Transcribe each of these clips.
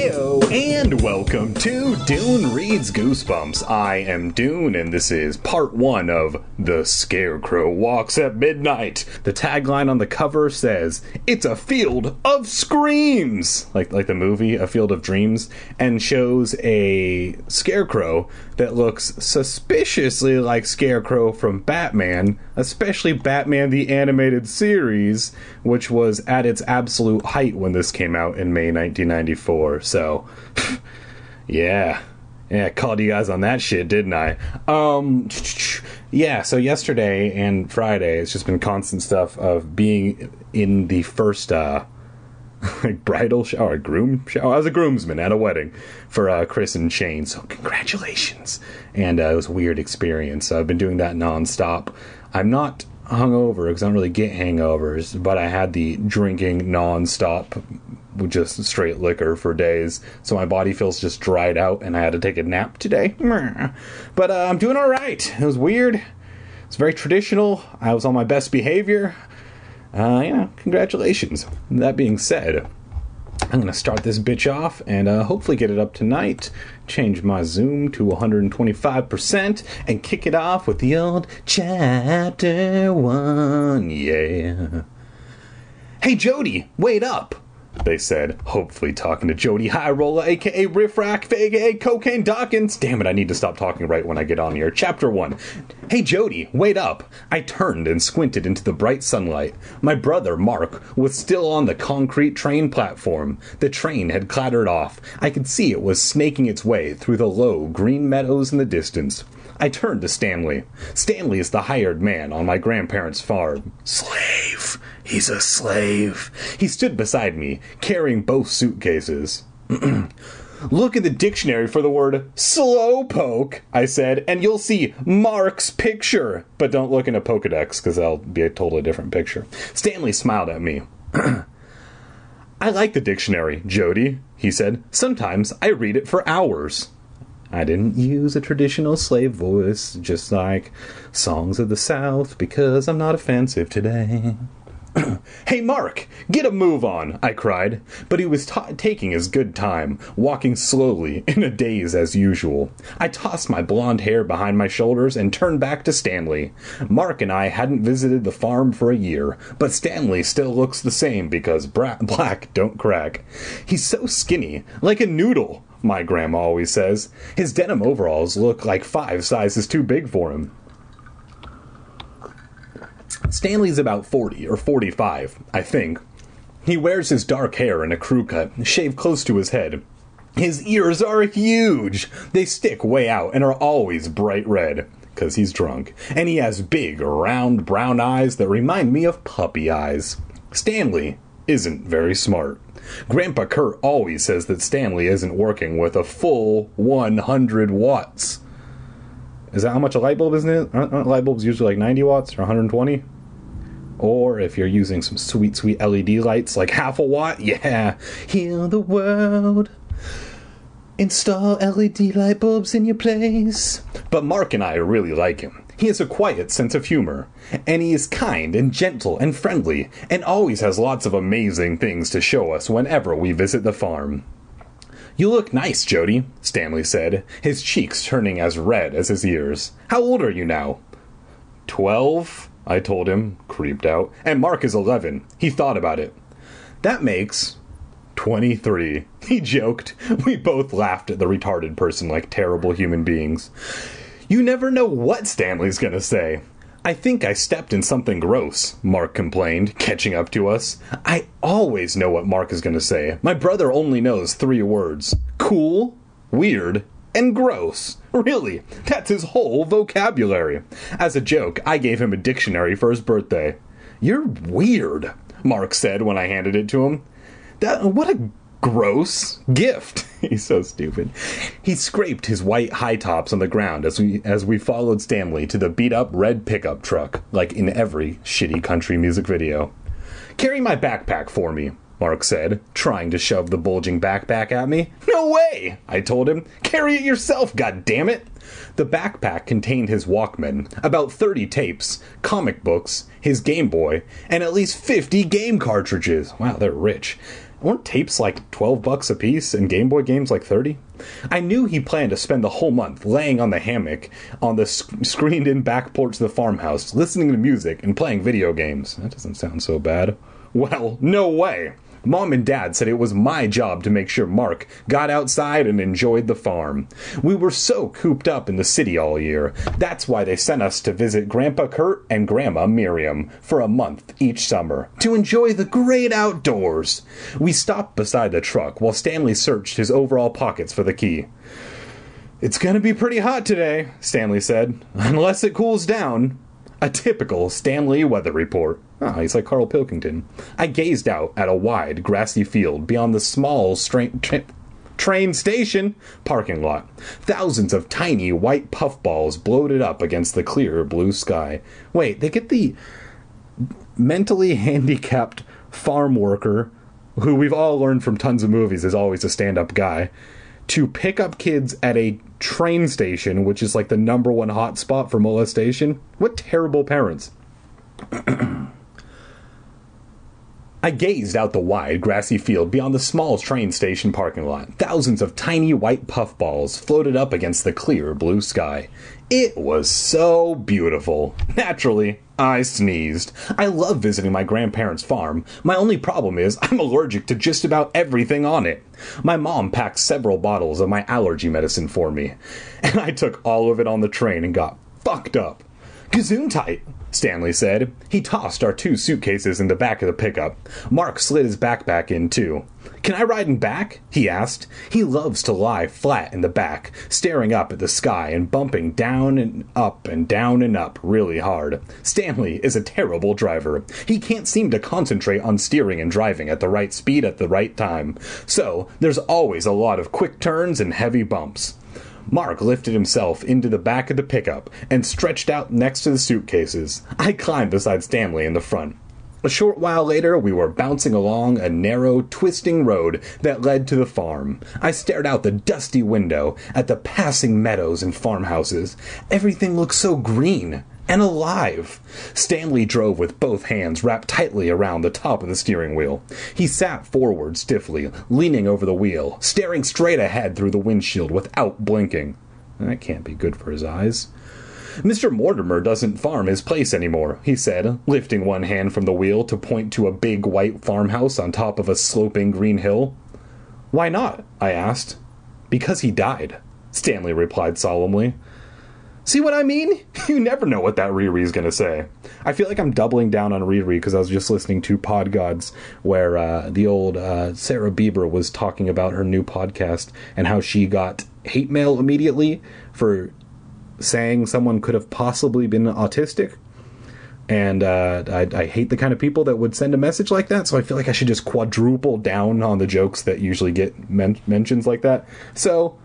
Heyo, and welcome to Dune Reads Goosebumps. I am Dune, and this is part 1 of The Scarecrow Walks at Midnight. The tagline on the cover says, "It's a field of screams!" Like the movie, A Field of Dreams, and shows a scarecrow that looks suspiciously like Scarecrow from Batman, especially Batman the Animated Series, which was at its absolute height when this came out in May 1994. So, yeah, called you guys on that shit, didn't I? Yeah, so yesterday and Friday, it's just been constant stuff of being in the first, bridal shower, groom shower. I was a groomsman at a wedding for Chris and Shane, so congratulations. And it was a weird experience. I've been doing that nonstop. I'm not hungover because I don't really get hangovers, but I had the drinking nonstop with just straight liquor for days, so my body feels just dried out, and I had to take a nap today. But I'm doing all right. It was weird. It's very traditional. I was on my best behavior. Congratulations. That being said, I'm going to start this bitch off and hopefully get it up tonight, change my zoom to 125%, and kick it off with the old Chapter 1, yeah. "Hey, Jody, wait up," they said, hopefully talking to Jody High Roller, a.k.a. Riff Rack, a.k.a. Cocaine Dawkins. Damn it, I need to stop talking right when I get on here. Chapter 1. "Hey, Jody, wait up." I turned and squinted into the bright sunlight. My brother, Mark, was still on the concrete train platform. The train had clattered off. I could see it was snaking its way through the low, green meadows in the distance. I turned to Stanley. Stanley is the hired man on my grandparents' farm. Slave. He's a slave. He stood beside me, carrying both suitcases. "Look in the dictionary for the word slowpoke," I said, "and you'll see Mark's picture. But don't look in a Pokedex, because that'll be a totally different picture." Stanley smiled at me. "I like the dictionary, Jody," he said. "Sometimes I read it for hours." I didn't use a traditional slave voice, just like Songs of the South, because I'm not offensive today. "Hey, Mark, get a move on," I cried. But he was taking his good time, walking slowly, in a daze as usual. I tossed my blonde hair behind my shoulders and turned back to Stanley. Mark and I hadn't visited the farm for a year, but Stanley still looks the same because black don't crack. He's so skinny, like a noodle, my grandma always says. His denim overalls look like 5 sizes too big for him. Stanley's about 40 or 45, I think. He wears his dark hair in a crew cut, shaved close to his head. His ears are huge. They stick way out and are always bright red, 'cause he's drunk. And he has big, round, brown eyes that remind me of puppy eyes. Stanley isn't very smart. Grandpa Kurt always says that Stanley isn't working with a full 100 watts. Is that how much a light bulb is? Aren't light bulbs usually like 90 watts or 120? Or if you're using some sweet, sweet LED lights, like half a watt, yeah. Heal the world. Install LED light bulbs in your place. But Mark and I really like him. He has a quiet sense of humor, and he is kind and gentle and friendly, and always has lots of amazing things to show us whenever we visit the farm. "You look nice, Jody," Stanley said, his cheeks turning as red as his ears. "How old are you now?" 12, I told him, creeped out. "And Mark is 11. He thought about it." "That makes 23, he joked. We both laughed at the retarded person like terrible human beings. You never know what Stanley's gonna say. "I think I stepped in something gross," Mark complained, catching up to us. I always know what Mark is going to say. My brother only knows 3 words. Cool, weird, and gross. Really, that's his whole vocabulary. As a joke, I gave him a dictionary for his birthday. "You're weird," Mark said when I handed it to him. What a gross gift. He's so stupid. He scraped his white high tops on the ground as we followed Stanley to the beat-up red pickup truck, like in every shitty country music video. "Carry my backpack for me," Mark said, trying to shove the bulging backpack at me. "No way," I told him. "Carry it yourself, goddammit." The backpack contained his Walkman, about 30 tapes, comic books, his Game Boy, and at least 50 game cartridges. Wow, they're rich. Weren't tapes like $12 a piece and Game Boy games like 30? I knew he planned to spend the whole month laying on the hammock on the screened-in back porch of the farmhouse, listening to music and playing video games. That doesn't sound so bad. Well, no way. Mom and Dad said it was my job to make sure Mark got outside and enjoyed the farm. We were so cooped up in the city all year. That's why they sent us to visit Grandpa Kurt and Grandma Miriam for a month each summer, to enjoy the great outdoors. We stopped beside the truck while Stanley searched his overall pockets for the key. "It's gonna be pretty hot today," Stanley said, "unless it cools down." A typical Stanley weather report. Ah, he's like Carl Pilkington. I gazed out at a wide, grassy field beyond the small train station parking lot. Thousands of tiny white puffballs bloated up against the clear blue sky. Wait, they get the mentally handicapped farm worker, who we've all learned from tons of movies is always a stand-up guy, to pick up kids at a train station, which is like the #1 hotspot for molestation. What terrible parents. I gazed out the wide, grassy field beyond the small train station parking lot. Thousands of tiny white puffballs floated up against the clear blue sky. It was so beautiful. Naturally, I sneezed. I love visiting my grandparents' farm. My only problem is I'm allergic to just about everything on it. My mom packed several bottles of my allergy medicine for me, and I took all of it on the train and got fucked up. "Gesundheit," Stanley said. He tossed our 2 suitcases in the back of the pickup. Mark slid his backpack in, too. "Can I ride in back?" he asked. He loves to lie flat in the back, staring up at the sky and bumping down and up and down and up really hard. Stanley is a terrible driver. He can't seem to concentrate on steering and driving at the right speed at the right time. So, there's always a lot of quick turns and heavy bumps. Mark lifted himself into the back of the pickup and stretched out next to the suitcases. I climbed beside Stanley in the front. A short while later, we were bouncing along a narrow, twisting road that led to the farm. I stared out the dusty window at the passing meadows and farmhouses. Everything looked so green and alive. Stanley drove with both hands wrapped tightly around the top of the steering wheel. He sat forward stiffly, leaning over the wheel, staring straight ahead through the windshield without blinking. That can't be good for his eyes. "Mr. Mortimer doesn't farm his place anymore," he said, lifting one hand from the wheel to point to a big white farmhouse on top of a sloping green hill. "Why not?" I asked. "Because he died," Stanley replied solemnly. See what I mean? You never know what that Riri's going to say. I feel like I'm doubling down on Riri because I was just listening to Pod Gods where the old Sarah Bieber was talking about her new podcast and how she got hate mail immediately for saying someone could have possibly been autistic. And I hate the kind of people that would send a message like that, so I feel like I should just quadruple down on the jokes that usually get mentions like that. So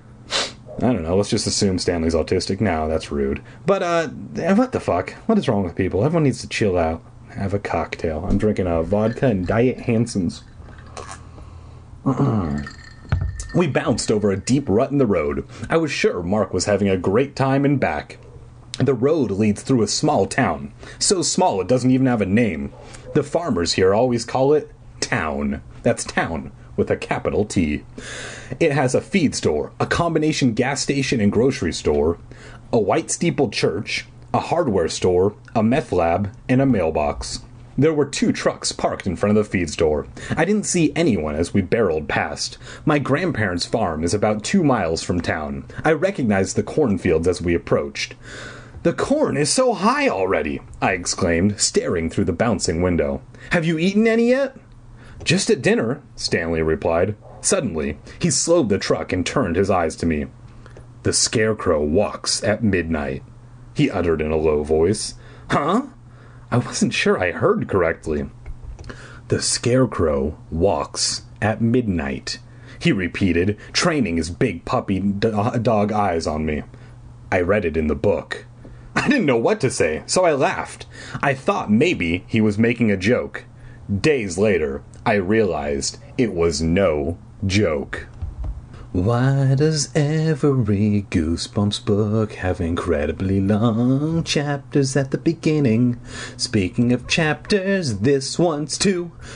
I don't know, let's just assume Stanley's autistic. No, that's rude. But, what the fuck? What is wrong with people? Everyone needs to chill out. Have a cocktail. I'm drinking a vodka and Diet Hanson's. We bounced over a deep rut in the road. I was sure Mark was having a great time in back. The road leads through a small town. So small it doesn't even have a name. The farmers here always call it Town. That's town, with a capital T. It has a feed store, a combination gas station and grocery store, a white steepled church, a hardware store, a meth lab, and a mailbox. There were 2 trucks parked in front of the feed store. I didn't see anyone as we barreled past. My grandparents' farm is about 2 miles from town. I recognized the cornfields as we approached. "The corn is so high already!" I exclaimed, staring through the bouncing window. "Have you eaten any yet?" "Just at dinner," Stanley replied. Suddenly, he slowed the truck and turned his eyes to me. "The Scarecrow walks at midnight," he uttered in a low voice. "Huh?" I wasn't sure I heard correctly. "The Scarecrow walks at midnight," he repeated, training his big puppy dog eyes on me. I read it in the book. I didn't know what to say, so I laughed. I thought maybe he was making a joke. Days later, I realized it was no joke. Why does every Goosebumps book have incredibly long chapters at the beginning? Speaking of chapters, this one's too.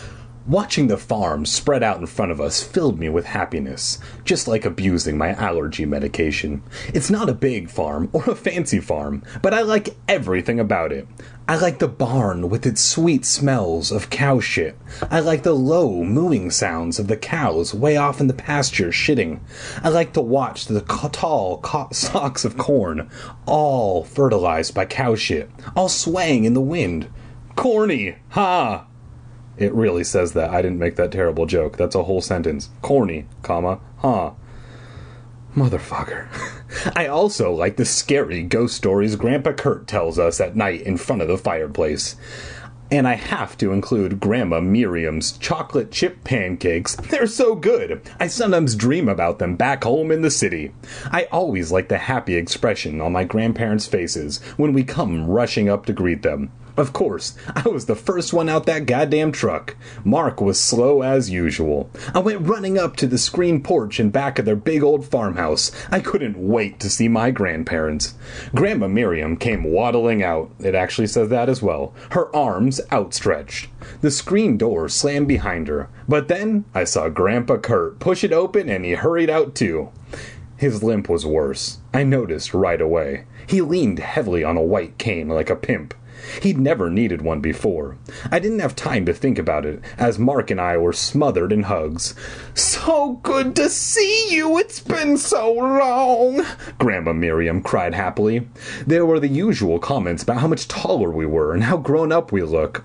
Watching the farm spread out in front of us filled me with happiness, just like abusing my allergy medication. It's not a big farm or a fancy farm, but I like everything about it. I like the barn with its sweet smells of cow shit. I like the low mooing sounds of the cows way off in the pasture shitting. I like to watch the tall stalks of corn, all fertilized by cow shit, all swaying in the wind. Corny, ha! It really says that. I didn't make that terrible joke. That's a whole sentence. Corny, comma, huh. Motherfucker. I also like the scary ghost stories Grandpa Kurt tells us at night in front of the fireplace. And I have to include Grandma Miriam's chocolate chip pancakes. They're so good. I sometimes dream about them back home in the city. I always like the happy expression on my grandparents' faces when we come rushing up to greet them. Of course, I was the first one out that goddamn truck. Mark was slow as usual. I went running up to the screen porch in back of their big old farmhouse. I couldn't wait to see my grandparents. Grandma Miriam came waddling out. It actually says that as well. Her arms outstretched. The screen door slammed behind her. But then I saw Grandpa Kurt push it open and he hurried out too. His limp was worse. I noticed right away. He leaned heavily on a white cane like a pimp. He'd never needed one before. I didn't have time to think about it, as Mark and I were smothered in hugs. "So good to see you! It's been so long!" Grandma Miriam cried happily. There were the usual comments about how much taller we were and how grown up we look.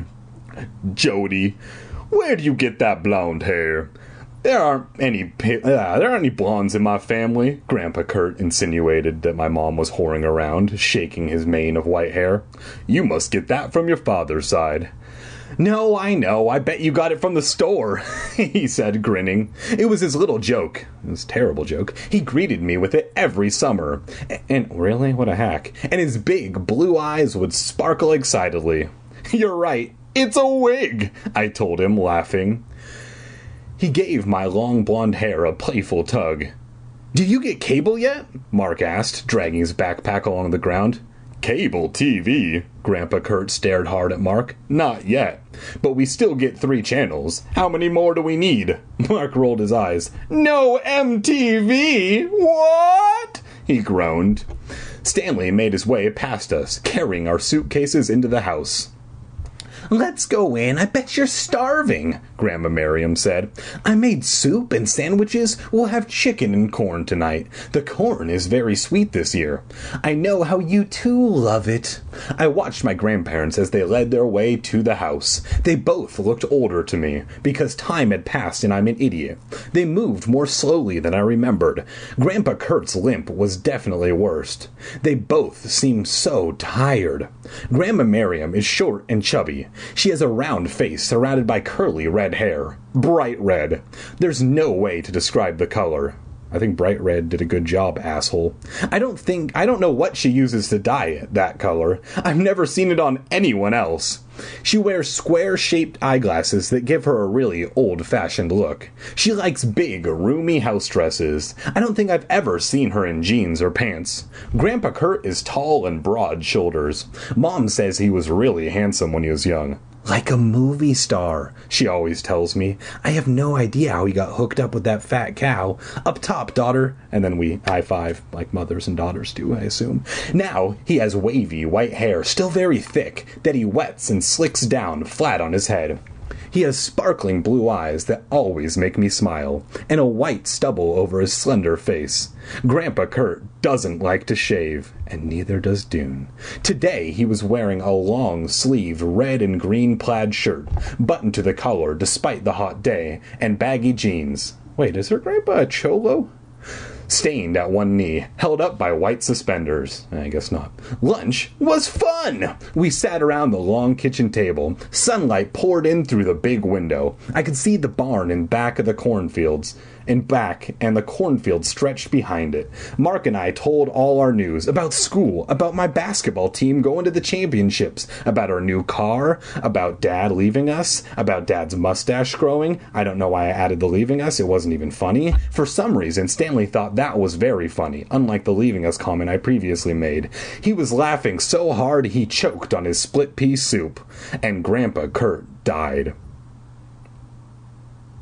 "Jody, where do you get that blonde hair?" There aren't any blondes in my family," Grandpa Kurt insinuated that my mom was whoring around, shaking his mane of white hair. "You must get that from your father's side." "No, I know. I bet you got it from the store," he said, grinning. It was his little joke. It was a terrible joke. He greeted me with it every summer. And really? What a hack. And his big blue eyes would sparkle excitedly. "You're right. It's a wig," I told him, laughing. He gave my long blonde hair a playful tug. "Do you get cable yet?" Mark asked, dragging his backpack along the ground. "Cable TV?" Grandpa Kurt stared hard at Mark. "Not yet. But we still get 3 channels. How many more do we need?" Mark rolled his eyes. "No MTV? What?" he groaned. Stanley made his way past us, carrying our suitcases into the house. "Let's go in. I bet you're starving," Grandma Miriam said. "I made soup and sandwiches. We'll have chicken and corn tonight. The corn is very sweet this year. I know how you two love it." I watched my grandparents as they led their way to the house. They both looked older to me, because time had passed and I'm an idiot. They moved more slowly than I remembered. Grandpa Kurt's limp was definitely worse. They both seemed so tired. Grandma Miriam is short and chubby. She has a round face surrounded by curly red hair. Bright red. There's no way to describe the color. I think bright red did a good job, asshole. I don't know what she uses to dye it, that color. I've never seen it on anyone else. She wears square-shaped eyeglasses that give her a really old-fashioned look. She likes big, roomy house dresses. I don't think I've ever seen her in jeans or pants. Grandpa Kurt is tall and broad shoulders. Mom says he was really handsome when he was young. "Like a movie star," she always tells me. I have no idea how he got hooked up with that fat cow. "Up top, daughter." And then we high-five, like mothers and daughters do, I assume. Now he has wavy white hair, still very thick, that he wets and slicks down flat on his head. He has sparkling blue eyes that always make me smile, and a white stubble over his slender face. Grandpa Kurt doesn't like to shave, and neither does Dune. Today he was wearing a long-sleeved red and green plaid shirt, buttoned to the collar despite the hot day, and baggy jeans. Wait, is her grandpa a cholo? Stained at one knee, held up by white suspenders. I guess not. Lunch was fun! We sat around the long kitchen table. Sunlight poured in through the big window. I could see the barn in back of the cornfields. And the cornfield stretched behind it. Mark and I told all our news about school, about my basketball team going to the championships, about our new car, about Dad leaving us, about Dad's mustache growing. I don't know why I added the leaving us. It wasn't even funny. For some reason, Stanley thought that was very funny, unlike the leaving us comment I previously made. He was laughing so hard he choked on his split pea soup. And Grandpa Kurt died.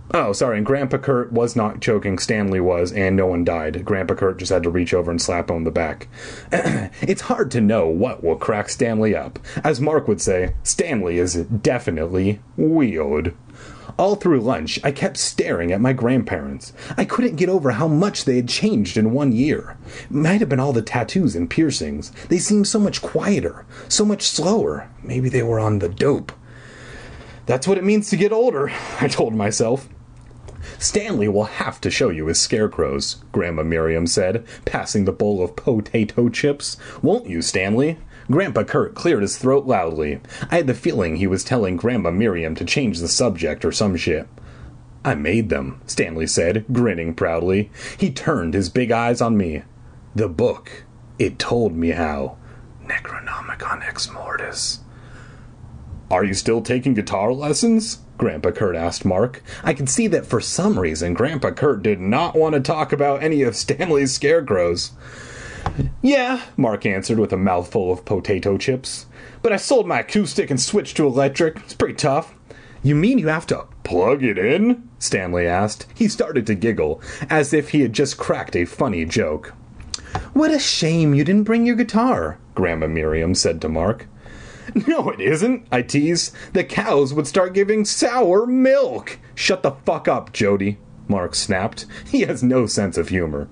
Oh, sorry, and Grandpa Kurt was not joking. Stanley was, and no one died. Grandpa Kurt just had to reach over and slap him on the back. It's hard to know what will crack Stanley up. As Mark would say, Stanley is definitely weird. All through lunch, I kept staring at my grandparents. I couldn't get over how much they had changed in 1 year. It might have been all the tattoos and piercings. They seemed so much quieter, so much slower. Maybe they were on the dope. That's what it means to get older, I told myself. Stanley will have to show you his scarecrows, Grandma Miriam said, passing the bowl of potato chips. Won't you, Stanley? Grandpa Kurt cleared his throat loudly. I had the feeling he was telling Grandma Miriam to change the subject or some shit. I made them, Stanley said, grinning proudly. He turned his big eyes on me. The book. It told me how. Necronomicon Ex Mortis. Are you still taking guitar lessons? Grandpa Kurt asked Mark. I could see that for some reason Grandpa Kurt did not want to talk about any of Stanley's scarecrows. Yeah, Mark answered with a mouthful of potato chips. But I sold my acoustic and switched to electric. It's pretty tough. You mean you have to plug it in? Stanley asked. He started to giggle, as if he had just cracked a funny joke. What a shame you didn't bring your guitar, Grandma Miriam said to Mark. No, it isn't, I teased. The cows would start giving sour milk. Shut the fuck up, Jody, Mark snapped. He has no sense of humor.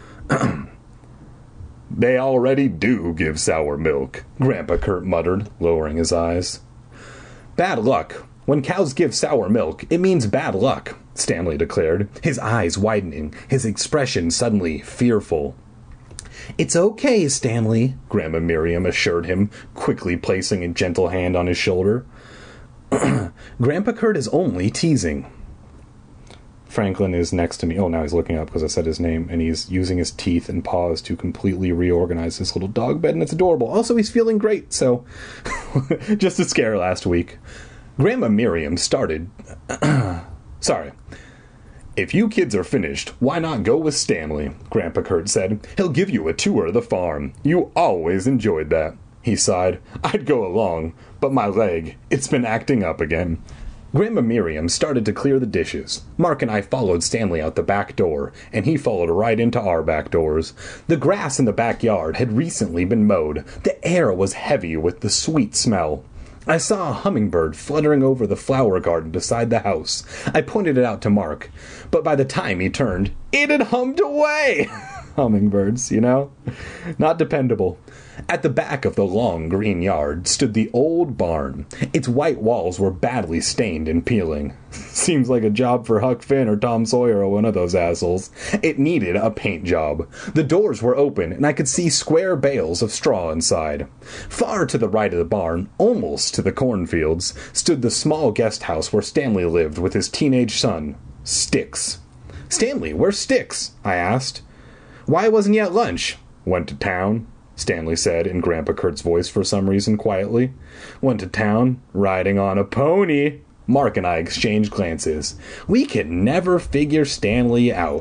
They already do give sour milk, Grandpa Kurt muttered, lowering his eyes. Bad luck. When cows give sour milk, it means bad luck, Stanley declared, his eyes widening, his expression suddenly fearful. It's okay, Stanley, Grandma Miriam assured him, quickly placing a gentle hand on his shoulder. Grandpa Kurt is only teasing. Franklin is next to me. Oh, now he's looking up because I said his name, and he's using his teeth and paws to completely reorganize his little dog bed, and it's adorable. Also, he's feeling great, so just a scare last week. Grandma Miriam started... Sorry. If you kids are finished, why not go with Stanley? Grandpa Kurt said. He'll give you a tour of the farm. You always enjoyed that. He sighed. I'd go along, but my leg, it's been acting up again. Grandma Miriam started to clear the dishes. Mark and I followed Stanley out the back door, and he followed right into our back doors. The grass in the backyard had recently been mowed. The air was heavy with the sweet smell. I saw a hummingbird fluttering over the flower garden beside the house. I pointed it out to Mark, but by the time he turned, it had hummed away. Hummingbirds, you know? Not dependable. At the back of the long green yard stood the old barn. Its white walls were badly stained and peeling. Seems like a job for Huck Finn or Tom Sawyer or one of those assholes. It needed a paint job. The doors were open, and I could see square bales of straw inside. Far to the right of the barn, almost to the cornfields, stood the small guest house where Stanley lived with his teenage son, Sticks. Stanley, where's Sticks? I asked. Why wasn't he at lunch? Went to town, Stanley said in Grandpa Kurt's voice for some reason quietly. Went to town, riding on a pony. Mark and I exchanged glances. We could never figure Stanley out.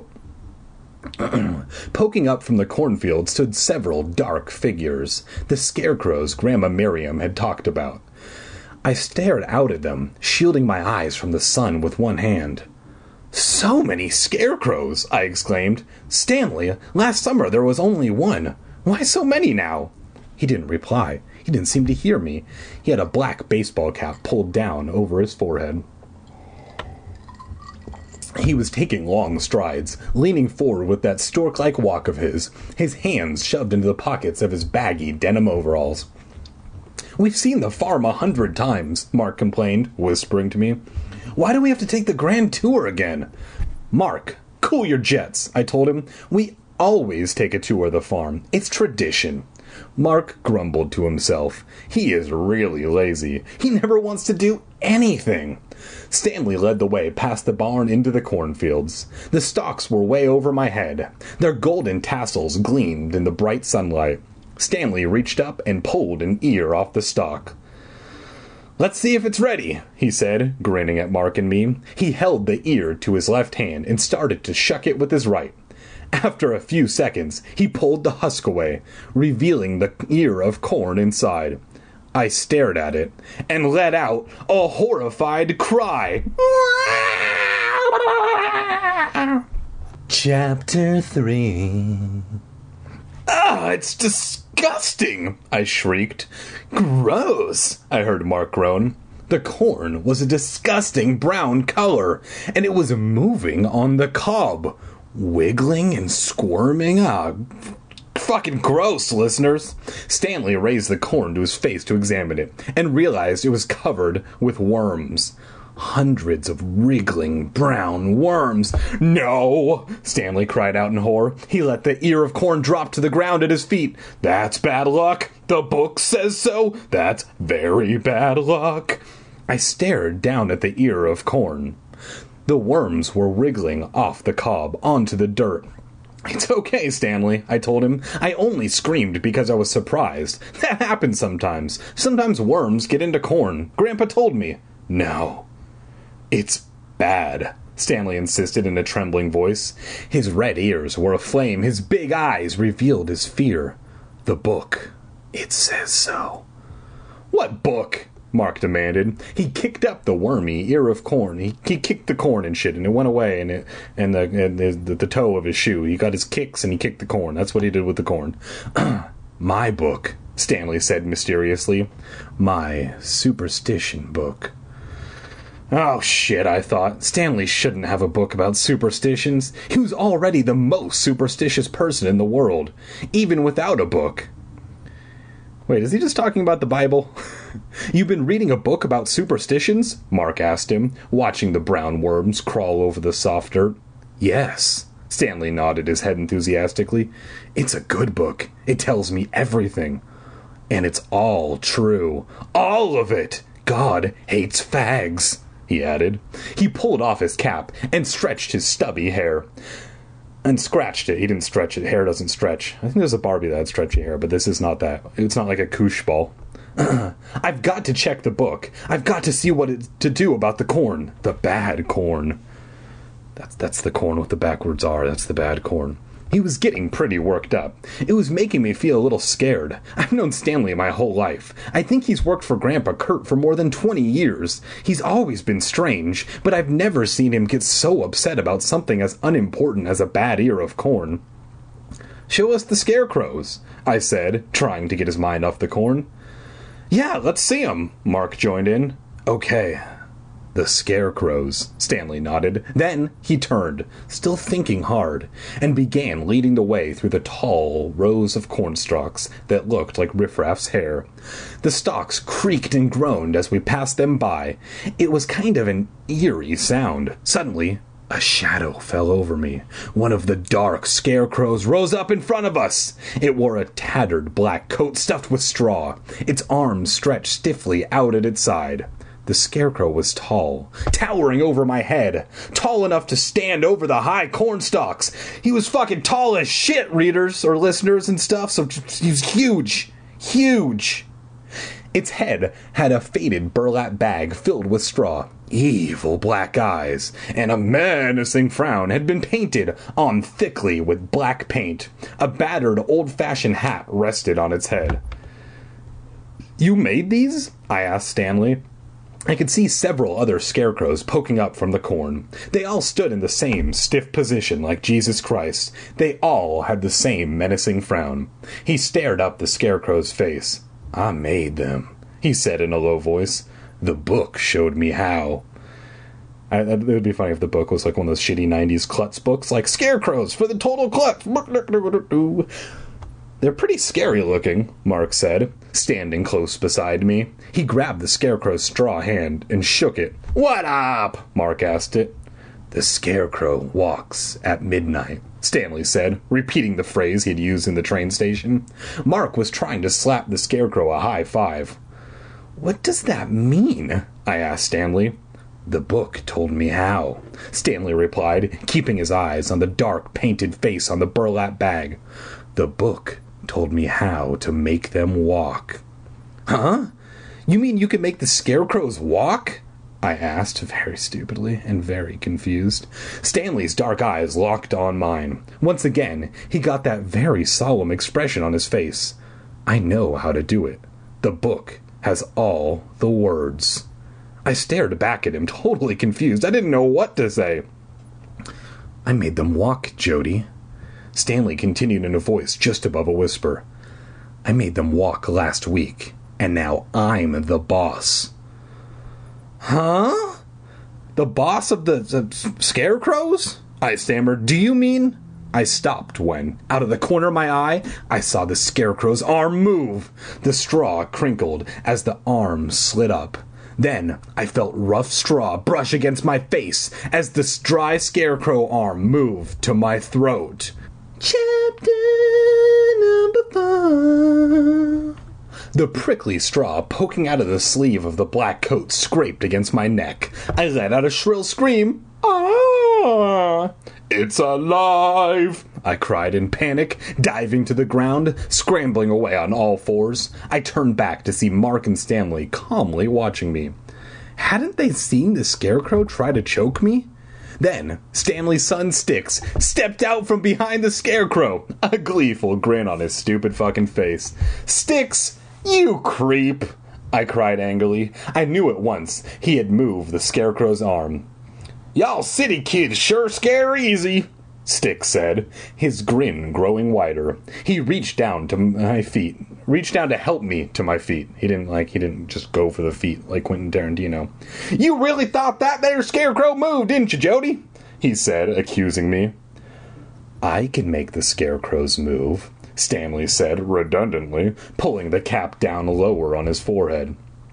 Poking up from the cornfield stood several dark figures, the scarecrows Grandma Miriam had talked about. I stared out at them, shielding my eyes from the sun with one hand. So many scarecrows, I exclaimed. Stanley, last summer there was only one. Why so many now? He didn't reply. He didn't seem to hear me. He had a black baseball cap pulled down over his forehead. He was taking long strides, leaning forward with that stork-like walk of his hands shoved into the pockets of his baggy denim overalls. We've seen the farm 100 times, Mark complained, whispering to me. Why do we have to take the grand tour again? Mark, cool your jets, I told him. We always take a tour of the farm. It's tradition. Mark grumbled to himself. He is really lazy. He never wants to do anything. Stanley led the way past the barn into the cornfields. The stalks were way over my head. Their golden tassels gleamed in the bright sunlight. Stanley reached up and pulled an ear off the stalk. Let's see if it's ready, he said, grinning at Mark and me. He held the ear to his left hand and started to shuck it with his right. After a few seconds, he pulled the husk away, revealing the ear of corn inside. I stared at it and let out a horrified cry. Chapter 3. Ah, it's disgusting, I shrieked. Gross, I heard Mark groan. The corn was a disgusting brown color, and it was moving on the cob, wiggling and squirming. Ah, fucking gross, listeners. Stanley raised the corn to his face to examine it, and realized it was covered with worms. Hundreds of wriggling brown worms. No! Stanley cried out in horror. He let the ear of corn drop to the ground at his feet. That's bad luck. The book says so. That's very bad luck. I stared down at the ear of corn. The worms were wriggling off the cob onto the dirt. It's okay, Stanley, I told him. I only screamed because I was surprised. That happens sometimes. Sometimes worms get into corn. Grandpa told me. No. It's bad, Stanley insisted in a trembling voice. His red ears were aflame. His big eyes revealed his fear. The book. It says so. What book? Mark demanded. He kicked up the wormy ear of corn. He kicked the corn and shit, and it went away, and the toe of his shoe. He got his kicks, and he kicked the corn. That's what he did with the corn. My book, Stanley said mysteriously. My superstition book. Oh, shit, I thought. Stanley shouldn't have a book about superstitions. He was already the most superstitious person in the world, even without a book. Wait, is he just talking about the Bible? You've been reading a book about superstitions? Mark asked him, watching the brown worms crawl over the soft dirt. Yes. Stanley nodded his head enthusiastically. It's a good book. It tells me everything. And it's all true. All of it! God hates fags, he added. He pulled off his cap and stretched his stubby hair. And scratched it. He didn't stretch it. Hair doesn't stretch. I think there's a Barbie that had stretchy hair, but this is not that. It's not like a koosh ball. I've got to check the book. I've got to see what it's to do about the corn. The bad corn. That's the corn with the backwards R. That's the bad corn. He was getting pretty worked up. It was making me feel a little scared. I've known Stanley my whole life. I think he's worked for Grandpa Kurt for more than 20 years. He's always been strange, but I've never seen him get so upset about something as unimportant as a bad ear of corn. Show us the scarecrows, I said, trying to get his mind off the corn. Yeah, let's see 'em, Mark joined in. Okay. The scarecrows, Stanley nodded. Then he turned, still thinking hard, and began leading the way through the tall rows of corn stalks that looked like Riffraff's hair. The stalks creaked and groaned as we passed them by. It was kind of an eerie sound. Suddenly, a shadow fell over me. One of the dark scarecrows rose up in front of us. It wore a tattered black coat stuffed with straw. Its arms stretched stiffly out at its side. The scarecrow was tall, towering over my head, tall enough to stand over the high corn stalks. He was fucking tall as shit, readers or listeners and stuff, so he was huge. Huge. Its head had a faded burlap bag filled with straw. Evil black eyes and a menacing frown had been painted on thickly with black paint. A battered old-fashioned hat rested on its head. You made these? I asked Stanley. I could see several other scarecrows poking up from the corn. They all stood in the same stiff position like Jesus Christ. They all had the same menacing frown. He stared up the scarecrow's face. I made them, he said in a low voice. The book showed me how. It would be funny if the book was like one of those shitty 90s klutz books, like Scarecrows for the Total Klutz. They're pretty scary looking, Mark said, standing close beside me. He grabbed the scarecrow's straw hand and shook it. What up? Mark asked it. The scarecrow walks at midnight, Stanley said, repeating the phrase he'd used in the train station. Mark was trying to slap the scarecrow a high five. What does that mean? I asked Stanley. The book told me how, Stanley replied, keeping his eyes on the dark painted face on the burlap bag. The book told me how to make them walk. Huh? You mean you can make the scarecrows walk? I asked, very stupidly and very confused. Stanley's dark eyes locked on mine. Once again, he got that very solemn expression on his face. I know how to do it. The book has all the words. I stared back at him, totally confused. I didn't know what to say. I made them walk, Jody. Stanley continued in a voice just above a whisper. I made them walk last week, and now I'm the boss. Huh? The boss of the scarecrows? I stammered. Do you mean? I stopped when, out of the corner of my eye, I saw the scarecrow's arm move. The straw crinkled as the arm slid up. Then I felt rough straw brush against my face as the dry scarecrow arm moved to my throat. Chapter number 4. The prickly straw poking out of the sleeve of the black coat scraped against my neck. I let out a shrill scream. Ah! It's alive! I cried in panic, diving to the ground, scrambling away on all fours. I turned back to see Mark and Stanley calmly watching me. Hadn't they seen the scarecrow try to choke me? Then, Stanley's son Sticks stepped out from behind the scarecrow, a gleeful grin on his stupid fucking face. Sticks, you creep! I cried angrily. I knew at once he had moved the scarecrow's arm. Y'all city kids sure scare easy, Sticks said, his grin growing wider. He reached down to help me to my feet. He didn't just go for the feet like Quentin Tarantino. You really thought that there scarecrow moved, didn't you, Jody? He said, accusing me. I can make the scarecrows move, Stanley said redundantly, pulling the cap down lower on his forehead.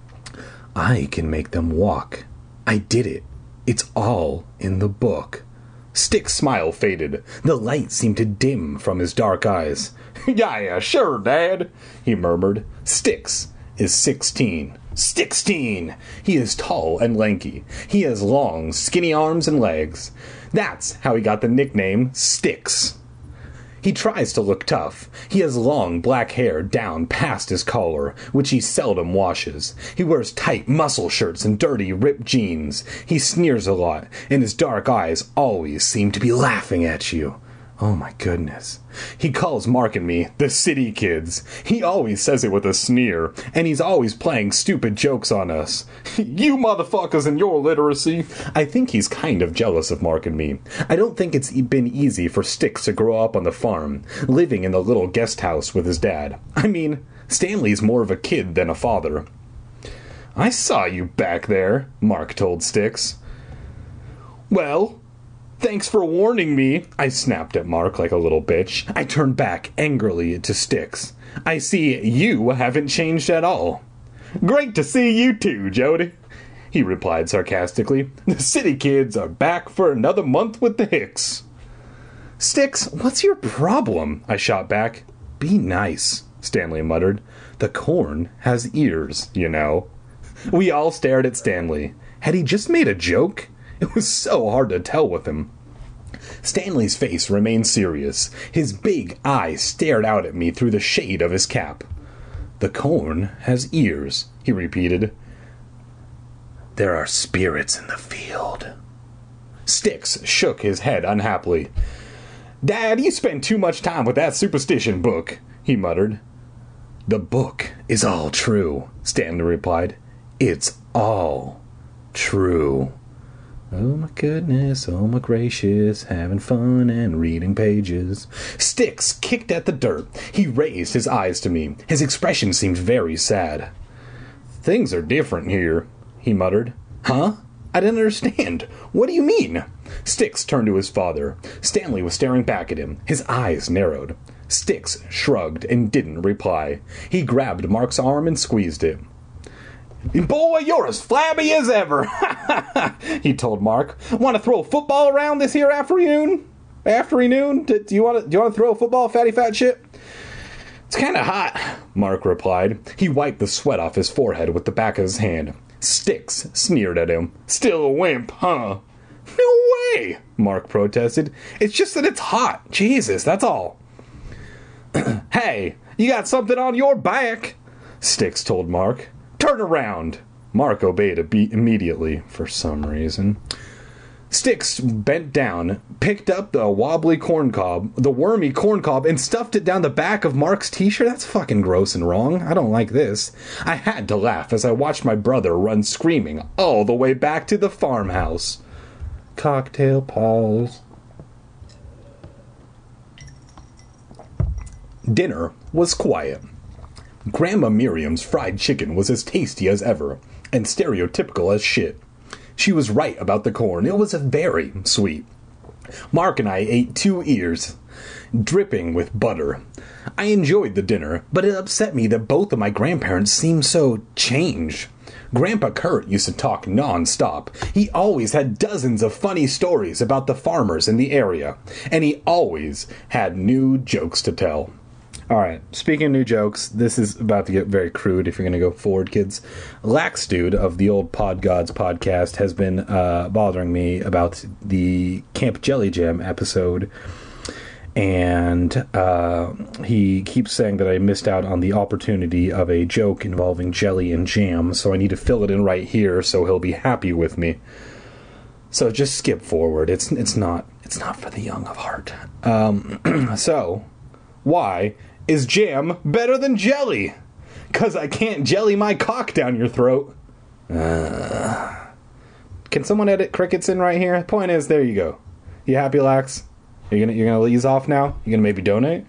I can make them walk. I did it. It's all in the book. Stick's smile faded. The light seemed to dim from his dark eyes. Yeah, sure, Dad, he murmured. Sticks is 16. 16! He is tall and lanky. He has long, skinny arms and legs. That's how he got the nickname Sticks. He tries to look tough. He has long black hair down past his collar, which he seldom washes. He wears tight muscle shirts and dirty, ripped jeans. He sneers a lot, and his dark eyes always seem to be laughing at you. Oh my goodness. He calls Mark and me the city kids. He always says it with a sneer, and he's always playing stupid jokes on us. You motherfuckers and your literacy. I think he's kind of jealous of Mark and me. I don't think it's been easy for Sticks to grow up on the farm, living in the little guest house with his dad. I mean, Stanley's more of a kid than a father. I saw you back there, Mark told Sticks. Well, thanks for warning me, I snapped at Mark like a little bitch. I turned back angrily to Sticks. I see you haven't changed at all. Great to see you too, Jody, he replied sarcastically. The city kids are back for another month with the Hicks. Sticks, what's your problem? I shot back. Be nice, Stanley muttered. The corn has ears, you know. We all stared at Stanley. Had he just made a joke? It was so hard to tell with him. Stanley's face remained serious. His big eyes stared out at me through the shade of his cap. The corn has ears, he repeated. There are spirits in the field. Sticks shook his head unhappily. Dad, you spend too much time with that superstition book, he muttered. The book is all true, Stanley replied. It's all true. Oh my goodness, oh my gracious, having fun and reading pages. Sticks kicked at the dirt. He raised his eyes to me. His expression seemed very sad. Things are different here, he muttered. Huh? I didn't understand. What do you mean? Sticks turned to his father. Stanley was staring back at him. His eyes narrowed. Sticks shrugged and didn't reply. He grabbed Mark's arm and squeezed it. Boy, you're as flabby as ever, he told Mark. Want to throw a football around this here afternoon? Do you want to throw a football, fatty fat shit? It's kind of hot, Mark replied. He wiped the sweat off his forehead with the back of his hand. Sticks sneered at him. Still a wimp, huh? No way, Mark protested. It's just that it's hot. Jesus, that's all. Hey, you got something on your back, Sticks told Mark. Turn around. Mark obeyed immediately, for some reason. Sticks bent down, picked up the wormy corn cob, and stuffed it down the back of Mark's t-shirt. That's fucking gross and wrong. I don't like this. I had to laugh as I watched my brother run screaming all the way back to the farmhouse. Cocktail pause. Dinner was quiet. Grandma Miriam's fried chicken was as tasty as ever, and stereotypical as shit. She was right about the corn. It was very sweet. Mark and I ate 2 ears, dripping with butter. I enjoyed the dinner, but it upset me that both of my grandparents seemed so changed. Grandpa Kurt used to talk non-stop. He always had dozens of funny stories about the farmers in the area, and he always had new jokes to tell. Alright, speaking of new jokes, this is about to get very crude if you're going to go forward, kids. Lax Dude of the old Pod Gods podcast has been bothering me about the Camp Jelly Jam episode, and he keeps saying that I missed out on the opportunity of a joke involving jelly and jam, so I need to fill it in right here so he'll be happy with me. So just skip forward. It's not for the young of heart. So, why is jam better than jelly? 'Cause I can't jelly my cock down your throat. Can someone edit crickets in right here? Point is, there you go. You happy, Lax? You're gonna ease off now? You're gonna maybe donate?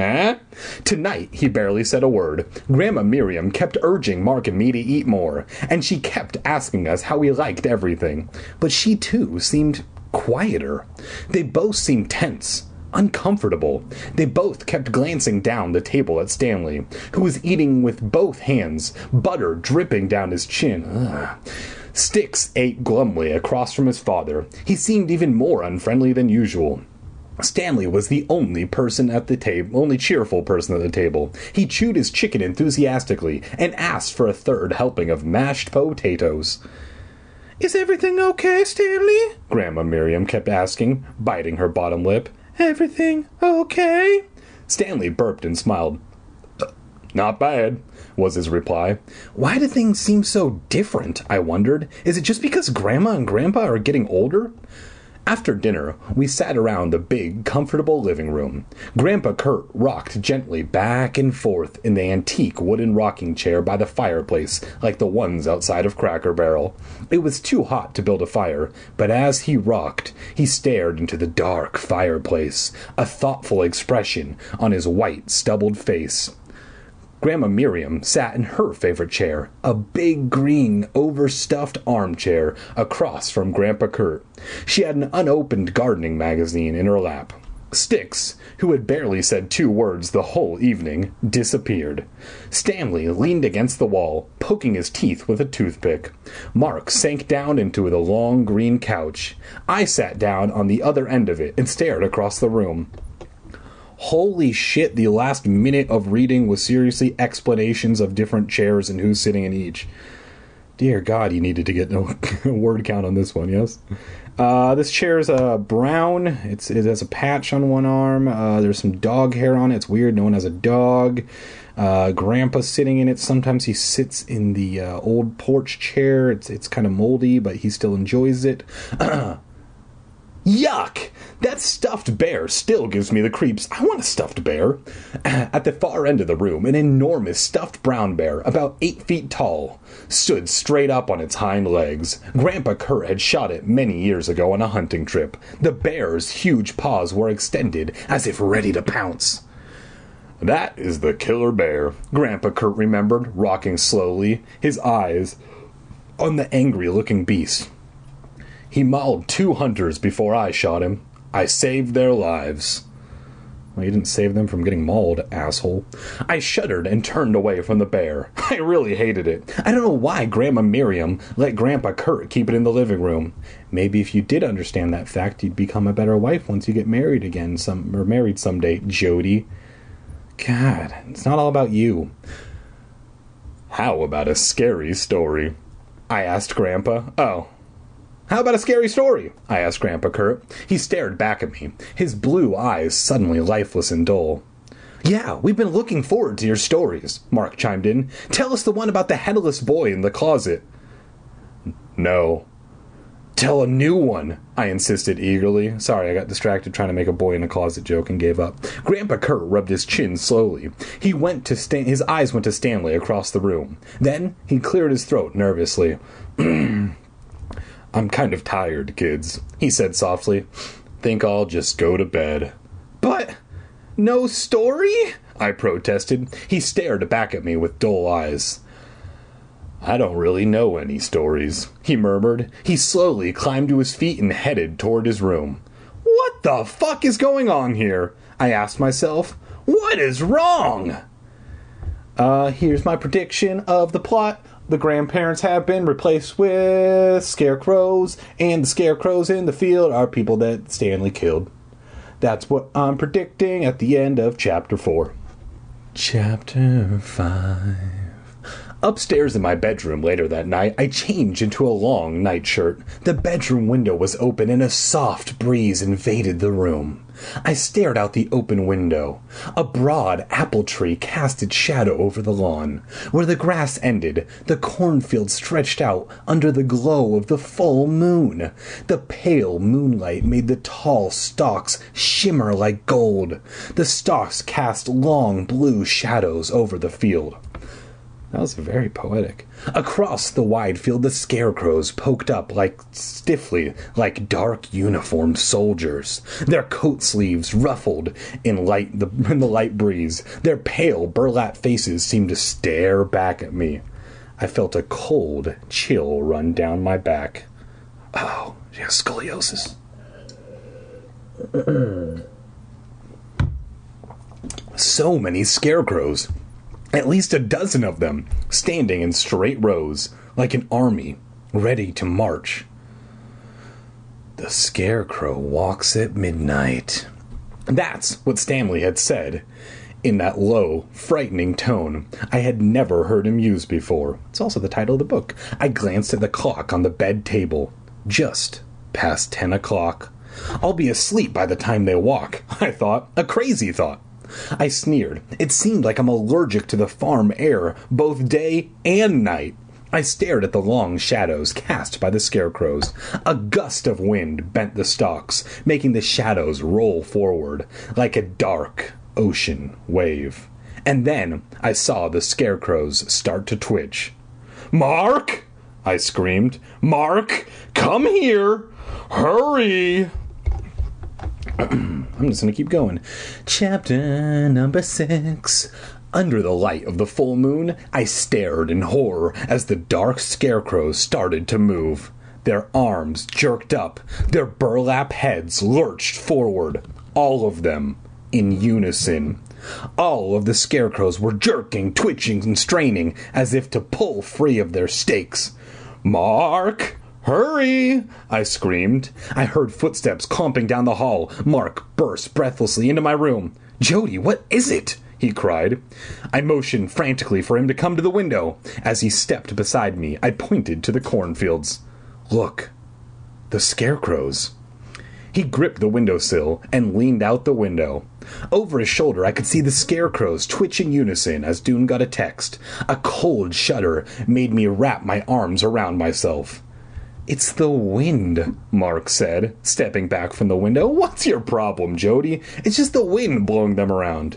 Tonight, he barely said a word. Grandma Miriam kept urging Mark and me to eat more, and she kept asking us how we liked everything. But she, too, seemed quieter. They both seemed tense, uncomfortable. They both kept glancing down the table at Stanley, who was eating with both hands, butter dripping down his chin. Sticks ate glumly across from his father. He seemed even more unfriendly than usual. Stanley was the only cheerful person at the table. He chewed his chicken enthusiastically and asked for a third helping of mashed potatoes. "Is everything okay, Stanley?" Grandma Miriam kept asking, biting her bottom lip. "Everything okay?" Stanley burped and smiled. "Not bad," was his reply. Why do things seem so different, I wondered. Is it just because Grandma and Grandpa are getting older? After dinner, we sat around the big, comfortable living room. Grandpa Kurt rocked gently back and forth in the antique wooden rocking chair by the fireplace, like the ones outside of Cracker Barrel. It was too hot to build a fire, but as he rocked, he stared into the dark fireplace, a thoughtful expression on his white, stubbled face. Grandma Miriam sat in her favorite chair, a big green overstuffed armchair across from Grandpa Kurt. She had an unopened gardening magazine in her lap. Sticks, who had barely said 2 words the whole evening, disappeared. Stanley leaned against the wall, poking his teeth with a toothpick. Mark sank down into the long green couch. I sat down on the other end of it and stared across the room. Holy shit, the last minute of reading was seriously explanations of different chairs and who's sitting in each. Dear God, you needed to get a word count on this one, yes? This chair is brown. It has a patch on one arm. There's some dog hair on it. It's weird. No one has a dog. Grandpa's sitting in it. Sometimes he sits in the old porch chair. It's kind of moldy, but he still enjoys it. Yuck! That stuffed bear still gives me the creeps. I want a stuffed bear. At the far end of the room, an enormous stuffed brown bear, about 8 feet tall, stood straight up on its hind legs. Grandpa Kurt had shot it many years ago on a hunting trip. The bear's huge paws were extended, as if ready to pounce. That is the killer bear, Grandpa Kurt remembered, rocking slowly, his eyes on the angry-looking beast. He mauled 2 hunters before I shot him. I saved their lives. Well, you didn't save them from getting mauled, asshole. I shuddered and turned away from the bear. I really hated it. I don't know why Grandma Miriam let Grandpa Kurt keep it in the living room. Maybe if you did understand that fact, you'd become a better wife once you get married again, married someday, Jody. God, it's not all about you. How about a scary story? I asked Grandpa. Oh. How about a scary story? I asked Grandpa Kurt. He stared back at me, his blue eyes suddenly lifeless and dull. Yeah, we've been looking forward to your stories, Mark chimed in. Tell us the one about the headless boy in the closet. No. Tell a new one, I insisted eagerly. Sorry, I got distracted trying to make a boy in a closet joke and gave up. Grandpa Kurt rubbed his chin slowly. His eyes went to Stanley across the room. Then he cleared his throat nervously. I'm kind of tired, kids, he said softly. Think I'll just go to bed. But no story? I protested. He stared back at me with dull eyes. I don't really know any stories, he murmured. He slowly climbed to his feet and headed toward his room. What the fuck is going on here? I asked myself. What is wrong? Here's my prediction of the plot. The grandparents have been replaced with scarecrows, and the scarecrows in the field are people that Stanley killed. That's what I'm predicting at the end of Chapter 4. Chapter 5. Upstairs in my bedroom later that night, I changed into a long nightshirt. The bedroom window was open and a soft breeze invaded the room. I stared out the open window. A broad apple tree cast its shadow over the lawn. Where the grass ended, the cornfield stretched out under the glow of the full moon. The pale moonlight made the tall stalks shimmer like gold. The stalks cast long blue shadows over the field. That was very poetic. Across the wide field, the scarecrows poked up stiffly like dark uniformed soldiers. Their coat sleeves ruffled in the light breeze. Their pale burlap faces seemed to stare back at me. I felt a cold chill run down my back. Oh, she has scoliosis. So many scarecrows. At least a dozen of them, standing in straight rows, like an army, ready to march. The scarecrow walks at midnight. That's what Stanley had said, in that low, frightening tone I had never heard him use before. It's also the title of the book. I glanced at the clock on the bed table. Just past 10 o'clock. I'll be asleep by the time they walk, I thought. A crazy thought. I sneered. It seemed like I'm allergic to the farm air, both day and night. I stared at the long shadows cast by the scarecrows. A gust of wind bent the stalks, making the shadows roll forward like a dark ocean wave. And then I saw the scarecrows start to twitch. "Mark!" I screamed. "Mark! Come here! Hurry!" I'm just going to keep going. Chapter number 6. Under the light of the full moon, I stared in horror as the dark scarecrows started to move. Their arms jerked up. Their burlap heads lurched forward. All of them in unison. All of the scarecrows were jerking, twitching, and straining as if to pull free of their stakes. "Mark! Hurry!" I screamed. I heard footsteps clomping down the hall. Mark burst breathlessly into my room. "Jody, what is it?" he cried. I motioned frantically for him to come to the window. As he stepped beside me, I pointed to the cornfields. "Look, the scarecrows." He gripped the windowsill and leaned out the window. Over his shoulder, I could see the scarecrows twitch in unison as Dune got a text. A cold shudder made me wrap my arms around myself. "It's the wind," Mark said, stepping back from the window. "What's your problem, Jody? It's just the wind blowing them around."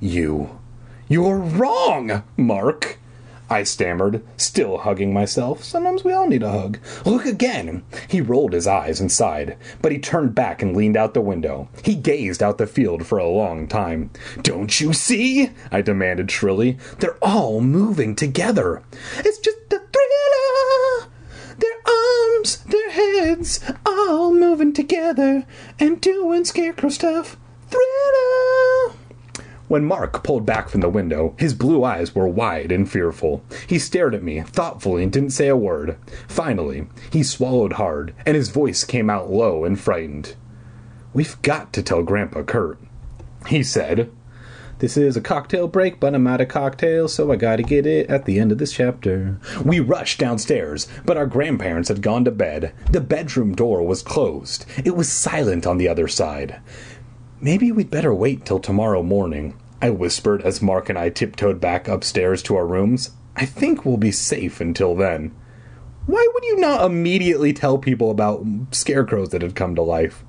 You're wrong, Mark," I stammered, still hugging myself. Sometimes we all need a hug. "Look again." He rolled his eyes and sighed, but he turned back and leaned out the window. He gazed out the field for a long time. "Don't you see?" I demanded shrilly. "They're all moving together. It's just a thriller. Their arms, their heads, all moving together and doing scarecrow stuff. Thriller." When Mark pulled back from the window, his blue eyes were wide and fearful. He stared at me thoughtfully and didn't say a word. Finally, he swallowed hard, and his voice came out low and frightened. "We've got to tell Grandpa Kurt," he said. "This is a cocktail break, but I'm out of cocktail, so I gotta get it at the end of this chapter." We rushed downstairs, but our grandparents had gone to bed. The bedroom door was closed. It was silent on the other side. "Maybe we'd better wait till tomorrow morning," I whispered as Mark and I tiptoed back upstairs to our rooms. "I think we'll be safe until then." Why would you not immediately tell people about scarecrows that had come to life?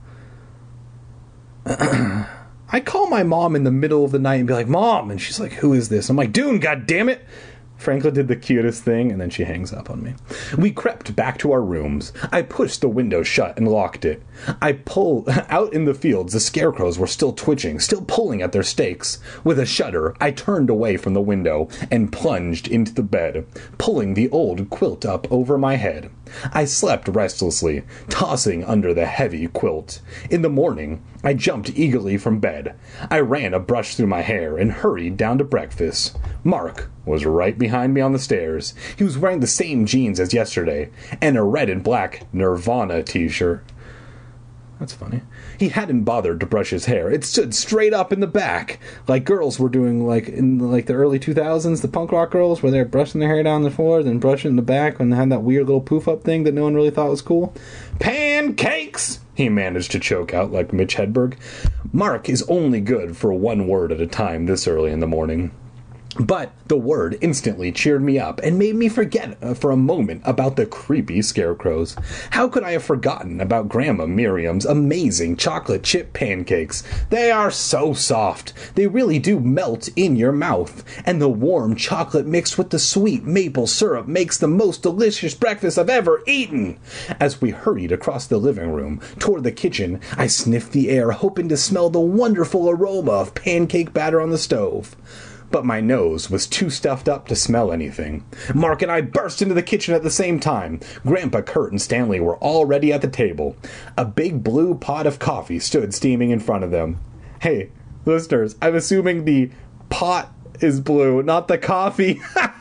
I call my mom in the middle of the night and be like, "Mom," and she's like, "Who is this?" I'm like, "Dune, goddammit!" Franklin did the cutest thing, and then she hangs up on me. We crept back to our rooms. I pushed the window shut and locked it. I pulled out in the fields. The scarecrows were still twitching, still pulling at their stakes. With a shudder, I turned away from the window and plunged into the bed, pulling the old quilt up over my head. I slept restlessly, tossing under the heavy quilt. In the morning, I jumped eagerly from bed. I ran a brush through my hair and hurried down to breakfast. Mark was right behind me on the stairs. He was wearing the same jeans as yesterday, and a red and black Nirvana t-shirt. That's funny. He hadn't bothered to brush his hair. It stood straight up in the back, like girls were doing in the early 2000s, the punk rock girls, where they're brushing their hair down the floor, then brushing in the back when they had that weird little poof-up thing that no one really thought was cool. Pancakes! He managed to choke out like Mitch Hedberg. Mark is only good for one word at a time this early in the morning. But the word instantly cheered me up and made me forget for a moment about the creepy scarecrows. How could I have forgotten about Grandma Miriam's amazing chocolate chip pancakes? They are so soft. They really do melt in your mouth. And the warm chocolate mixed with the sweet maple syrup makes the most delicious breakfast I've ever eaten. As we hurried across the living room toward the kitchen, I sniffed the air, hoping to smell the wonderful aroma of pancake batter on the stove. But my nose was too stuffed up to smell anything. Mark and I burst into the kitchen at the same time. Grandpa Kurt and Stanley were already at the table. A big blue pot of coffee stood steaming in front of them. Hey, listeners, I'm assuming the pot is blue, not the coffee.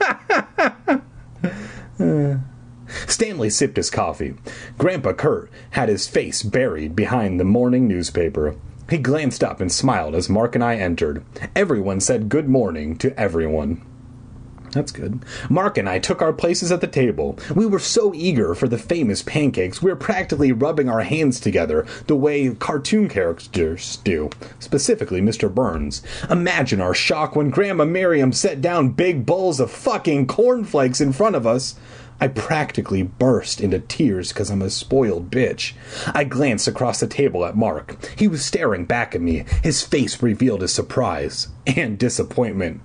Stanley sipped his coffee. Grandpa Kurt had his face buried behind the morning newspaper. He glanced up and smiled as Mark and I entered. Everyone said good morning to everyone. That's good. Mark and I took our places at the table. We were so eager for the famous pancakes, we were practically rubbing our hands together the way cartoon characters do, specifically Mr. Burns. Imagine our shock when Grandma Miriam set down big bowls of fucking cornflakes in front of us. I practically burst into tears because I'm a spoiled bitch. I glanced across the table at Mark. He was staring back at me. His face revealed his surprise and disappointment.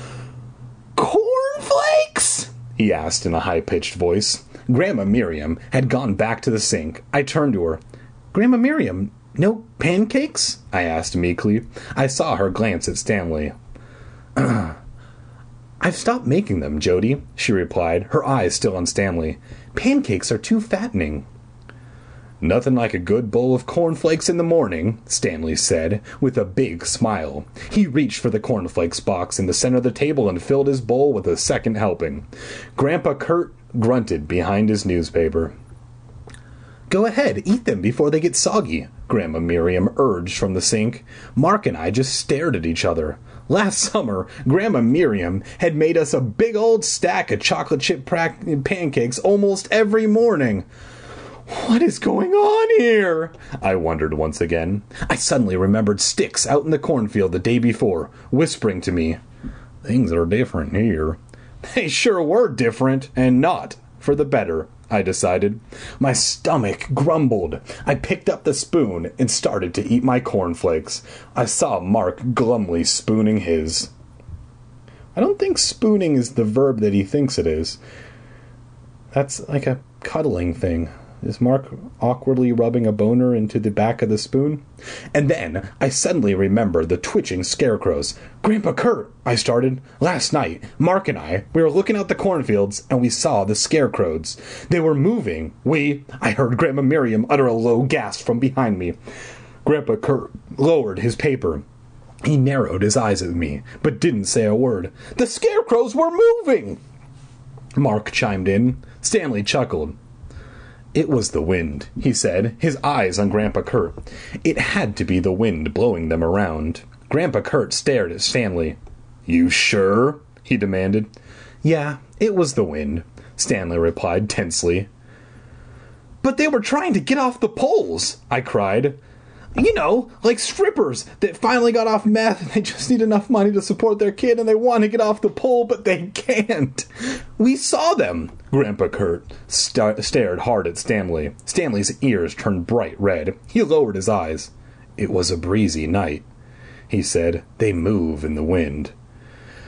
Cornflakes? He asked in a high-pitched voice. Grandma Miriam had gone back to the sink. I turned to her. Grandma Miriam, no pancakes? I asked meekly. I saw her glance at Stanley. I've stopped making them, Jody, she replied, her eyes still on Stanley. Pancakes are too fattening. Nothing like a good bowl of cornflakes in the morning, Stanley said, with a big smile. He reached for the cornflakes box in the center of the table and filled his bowl with a second helping. Grandpa Kurt grunted behind his newspaper. Go ahead, eat them before they get soggy, Grandma Miriam urged from the sink. Mark and I just stared at each other. Last summer, Grandma Miriam had made us a big old stack of chocolate chip pancakes almost every morning. What is going on here? I wondered once again. I suddenly remembered Sticks out in the cornfield the day before, whispering to me, Things are different here. They sure were different, and not for the better, I decided. My stomach grumbled. I picked up the spoon and started to eat my cornflakes. I saw Mark glumly spooning his. I don't think spooning is the verb that he thinks it is. That's like a cuddling thing. Is Mark awkwardly rubbing a boner into the back of the spoon? And then I suddenly remembered the twitching scarecrows. Grandpa Kurt, I started. Last night, Mark and we were looking out the cornfields, and we saw the scarecrows. They were moving. I heard Grandma Miriam utter a low gasp from behind me. Grandpa Kurt lowered his paper. He narrowed his eyes at me, but didn't say a word. The scarecrows were moving! Mark chimed in. Stanley chuckled. It was the wind, he said, his eyes on Grandpa Kurt. It had to be the wind blowing them around. Grandpa Kurt stared at Stanley. You sure? He demanded. Yeah, it was the wind, Stanley replied tensely. But they were trying to get off the poles, I cried. You know, like strippers that finally got off meth and they just need enough money to support their kid and they want to get off the pole, but they can't. We saw them. Grandpa Kurt stared hard at Stanley. Stanley's ears turned bright red. He lowered his eyes. It was a breezy night, he said. They move in the wind.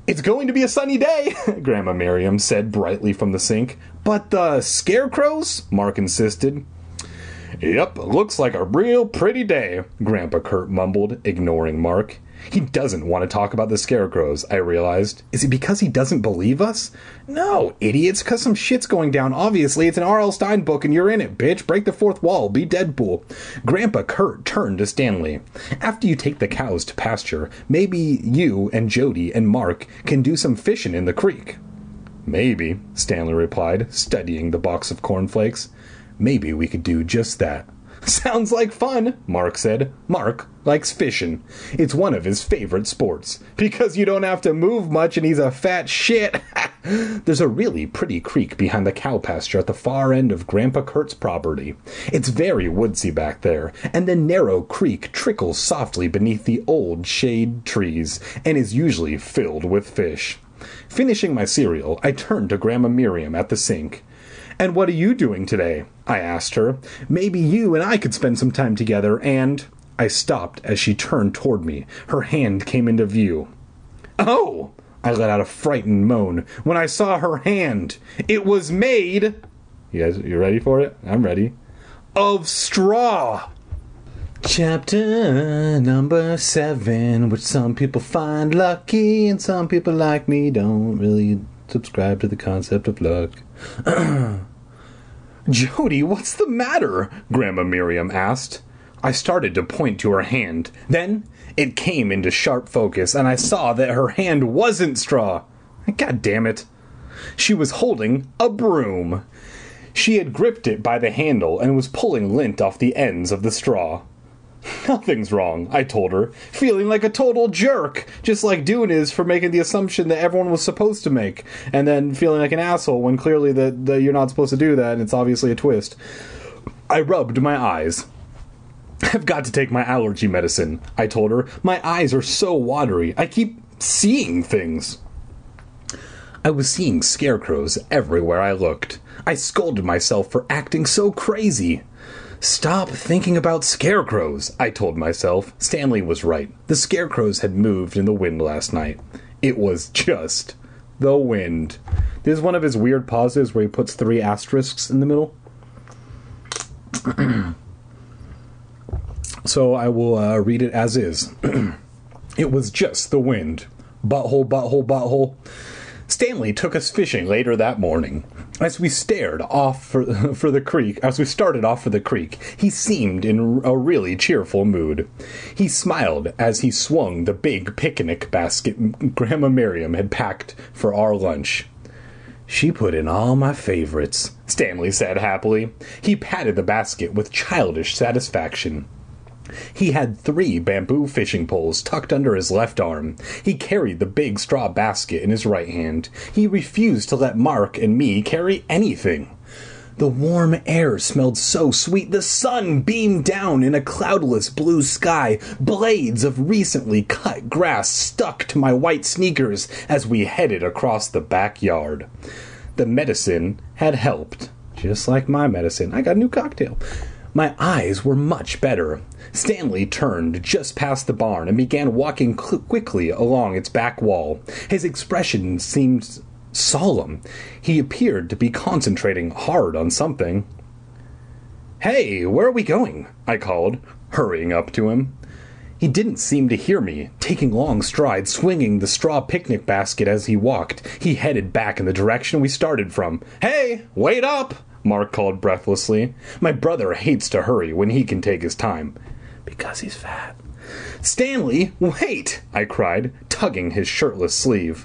It's going to be a sunny day, Grandma Miriam said brightly from the sink. But the scarecrows? Mark insisted. Yep, looks like a real pretty day, Grandpa Kurt mumbled, ignoring Mark. He doesn't want to talk about the scarecrows, I realized. Is it because he doesn't believe us? No, idiots, because some shit's going down. Obviously, it's an R.L. Stine book and you're in it, bitch. Break the fourth wall. Be Deadpool. Grandpa Kurt turned to Stanley. After you take the cows to pasture, maybe you and Jody and Mark can do some fishing in the creek. Maybe, Stanley replied, studying the box of cornflakes. Maybe we could do just that. Sounds like fun, Mark said. Mark likes fishing. It's one of his favorite sports. Because you don't have to move much and he's a fat shit. There's a really pretty creek behind the cow pasture at the far end of Grandpa Kurt's property. It's very woodsy back there, and the narrow creek trickles softly beneath the old shade trees and is usually filled with fish. Finishing my cereal, I turned to Grandma Miriam at the sink. And what are you doing today? I asked her. Maybe you and I could spend some time together, and... I stopped as she turned toward me. Her hand came into view. Oh! I let out a frightened moan when I saw her hand. It was made... You ready for it? I'm ready. Of straw! Chapter number 7, which some people find lucky, and some people like me don't really subscribe to the concept of luck. Jody, what's the matter? Grandma Miriam asked. I started to point to her hand. Then it came into sharp focus, and I saw that her hand wasn't straw. God damn it. She was holding a broom. She had gripped it by the handle and was pulling lint off the ends of the straw. Nothing's wrong, I told her, feeling like a total jerk, just like Dune is for making the assumption that everyone was supposed to make, and then feeling like an asshole when clearly that you're not supposed to do that, and it's obviously a twist. I rubbed my eyes. I've got to take my allergy medicine, I told her. My eyes are so watery. I keep seeing things. I was seeing scarecrows everywhere I looked. I scolded myself for acting so crazy. Stop thinking about scarecrows, I told myself. Stanley was right. The scarecrows had moved in the wind last night. It was just the wind. This is one of his weird pauses where he puts 3 asterisks in the middle. So I will read it as is. It was just the wind. Butthole, butthole, butthole. Stanley took us fishing later that morning. As we started off for the creek, he seemed in a really cheerful mood. He smiled as he swung the big picnic basket Grandma Miriam had packed for our lunch. She put in all my favorites, Stanley said happily. He patted the basket with childish satisfaction. He had 3 bamboo fishing poles tucked under his left arm. He carried the big straw basket in his right hand. He refused to let Mark and me carry anything. The warm air smelled so sweet. The sun beamed down in a cloudless blue sky. Blades of recently cut grass stuck to my white sneakers as we headed across the backyard. The medicine had helped. Just like my medicine. I got a new cocktail. My eyes were much better. Stanley turned just past the barn and began walking quickly along its back wall. His expression seemed solemn. He appeared to be concentrating hard on something. Hey, where are we going? I called, hurrying up to him. He didn't seem to hear me. Taking long strides, swinging the straw picnic basket as he walked, he headed back in the direction we started from. Hey, wait up! Mark called breathlessly. My brother hates to hurry when he can take his time. Because he's fat. Stanley, wait! I cried, tugging his shirt sleeve.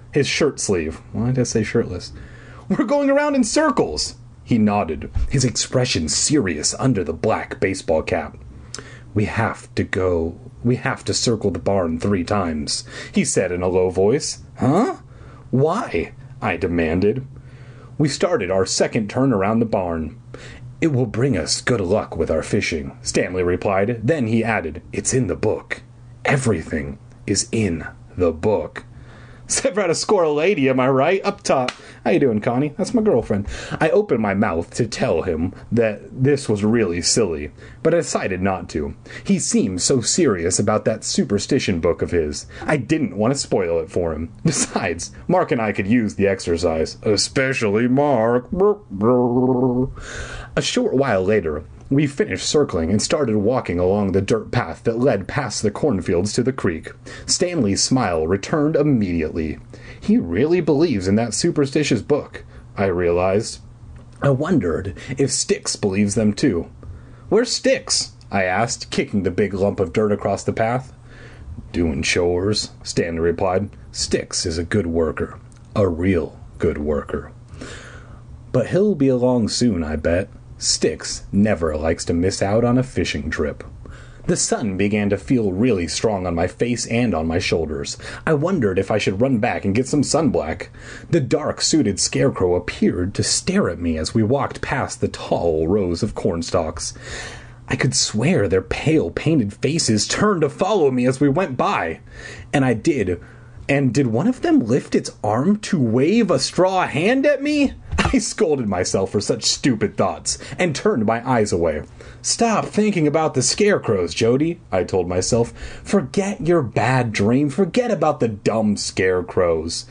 Why did I say shirtless? We're going around in circles! He nodded, his expression serious under the black baseball cap. We have to circle the barn 3 times, he said in a low voice. Huh? Why? I demanded. We started our second turn around the barn. It will bring us good luck with our fishing, Stanley replied. Then he added, it's in the book. Everything is in the book. Except for how to score a lady, am I right? Up top. How you doing, Connie? That's my girlfriend. I opened my mouth to tell him that this was really silly, but I decided not to. He seemed so serious about that superstition book of his. I didn't want to spoil it for him. Besides, Mark and I could use the exercise. Especially Mark. A short while later, we finished circling and started walking along the dirt path that led past the cornfields to the creek. Stanley's smile returned immediately. He really believes in that superstitious book, I realized. I wondered if Styx believes them too. Where's Styx? I asked, kicking the big lump of dirt across the path. Doing chores, Stanley replied. Styx is a good worker. A real good worker. But he'll be along soon, I bet. Styx never likes to miss out on a fishing trip. The sun began to feel really strong on my face and on my shoulders. I wondered if I should run back and get some sunblack. The dark-suited scarecrow appeared to stare at me as we walked past the tall rows of cornstalks. I could swear their pale, painted faces turned to follow me as we went by. And I did. And did one of them lift its arm to wave a straw hand at me? I scolded myself for such stupid thoughts, and turned my eyes away. Stop thinking about the scarecrows, Jody, I told myself. Forget your bad dream. Forget about the dumb scarecrows.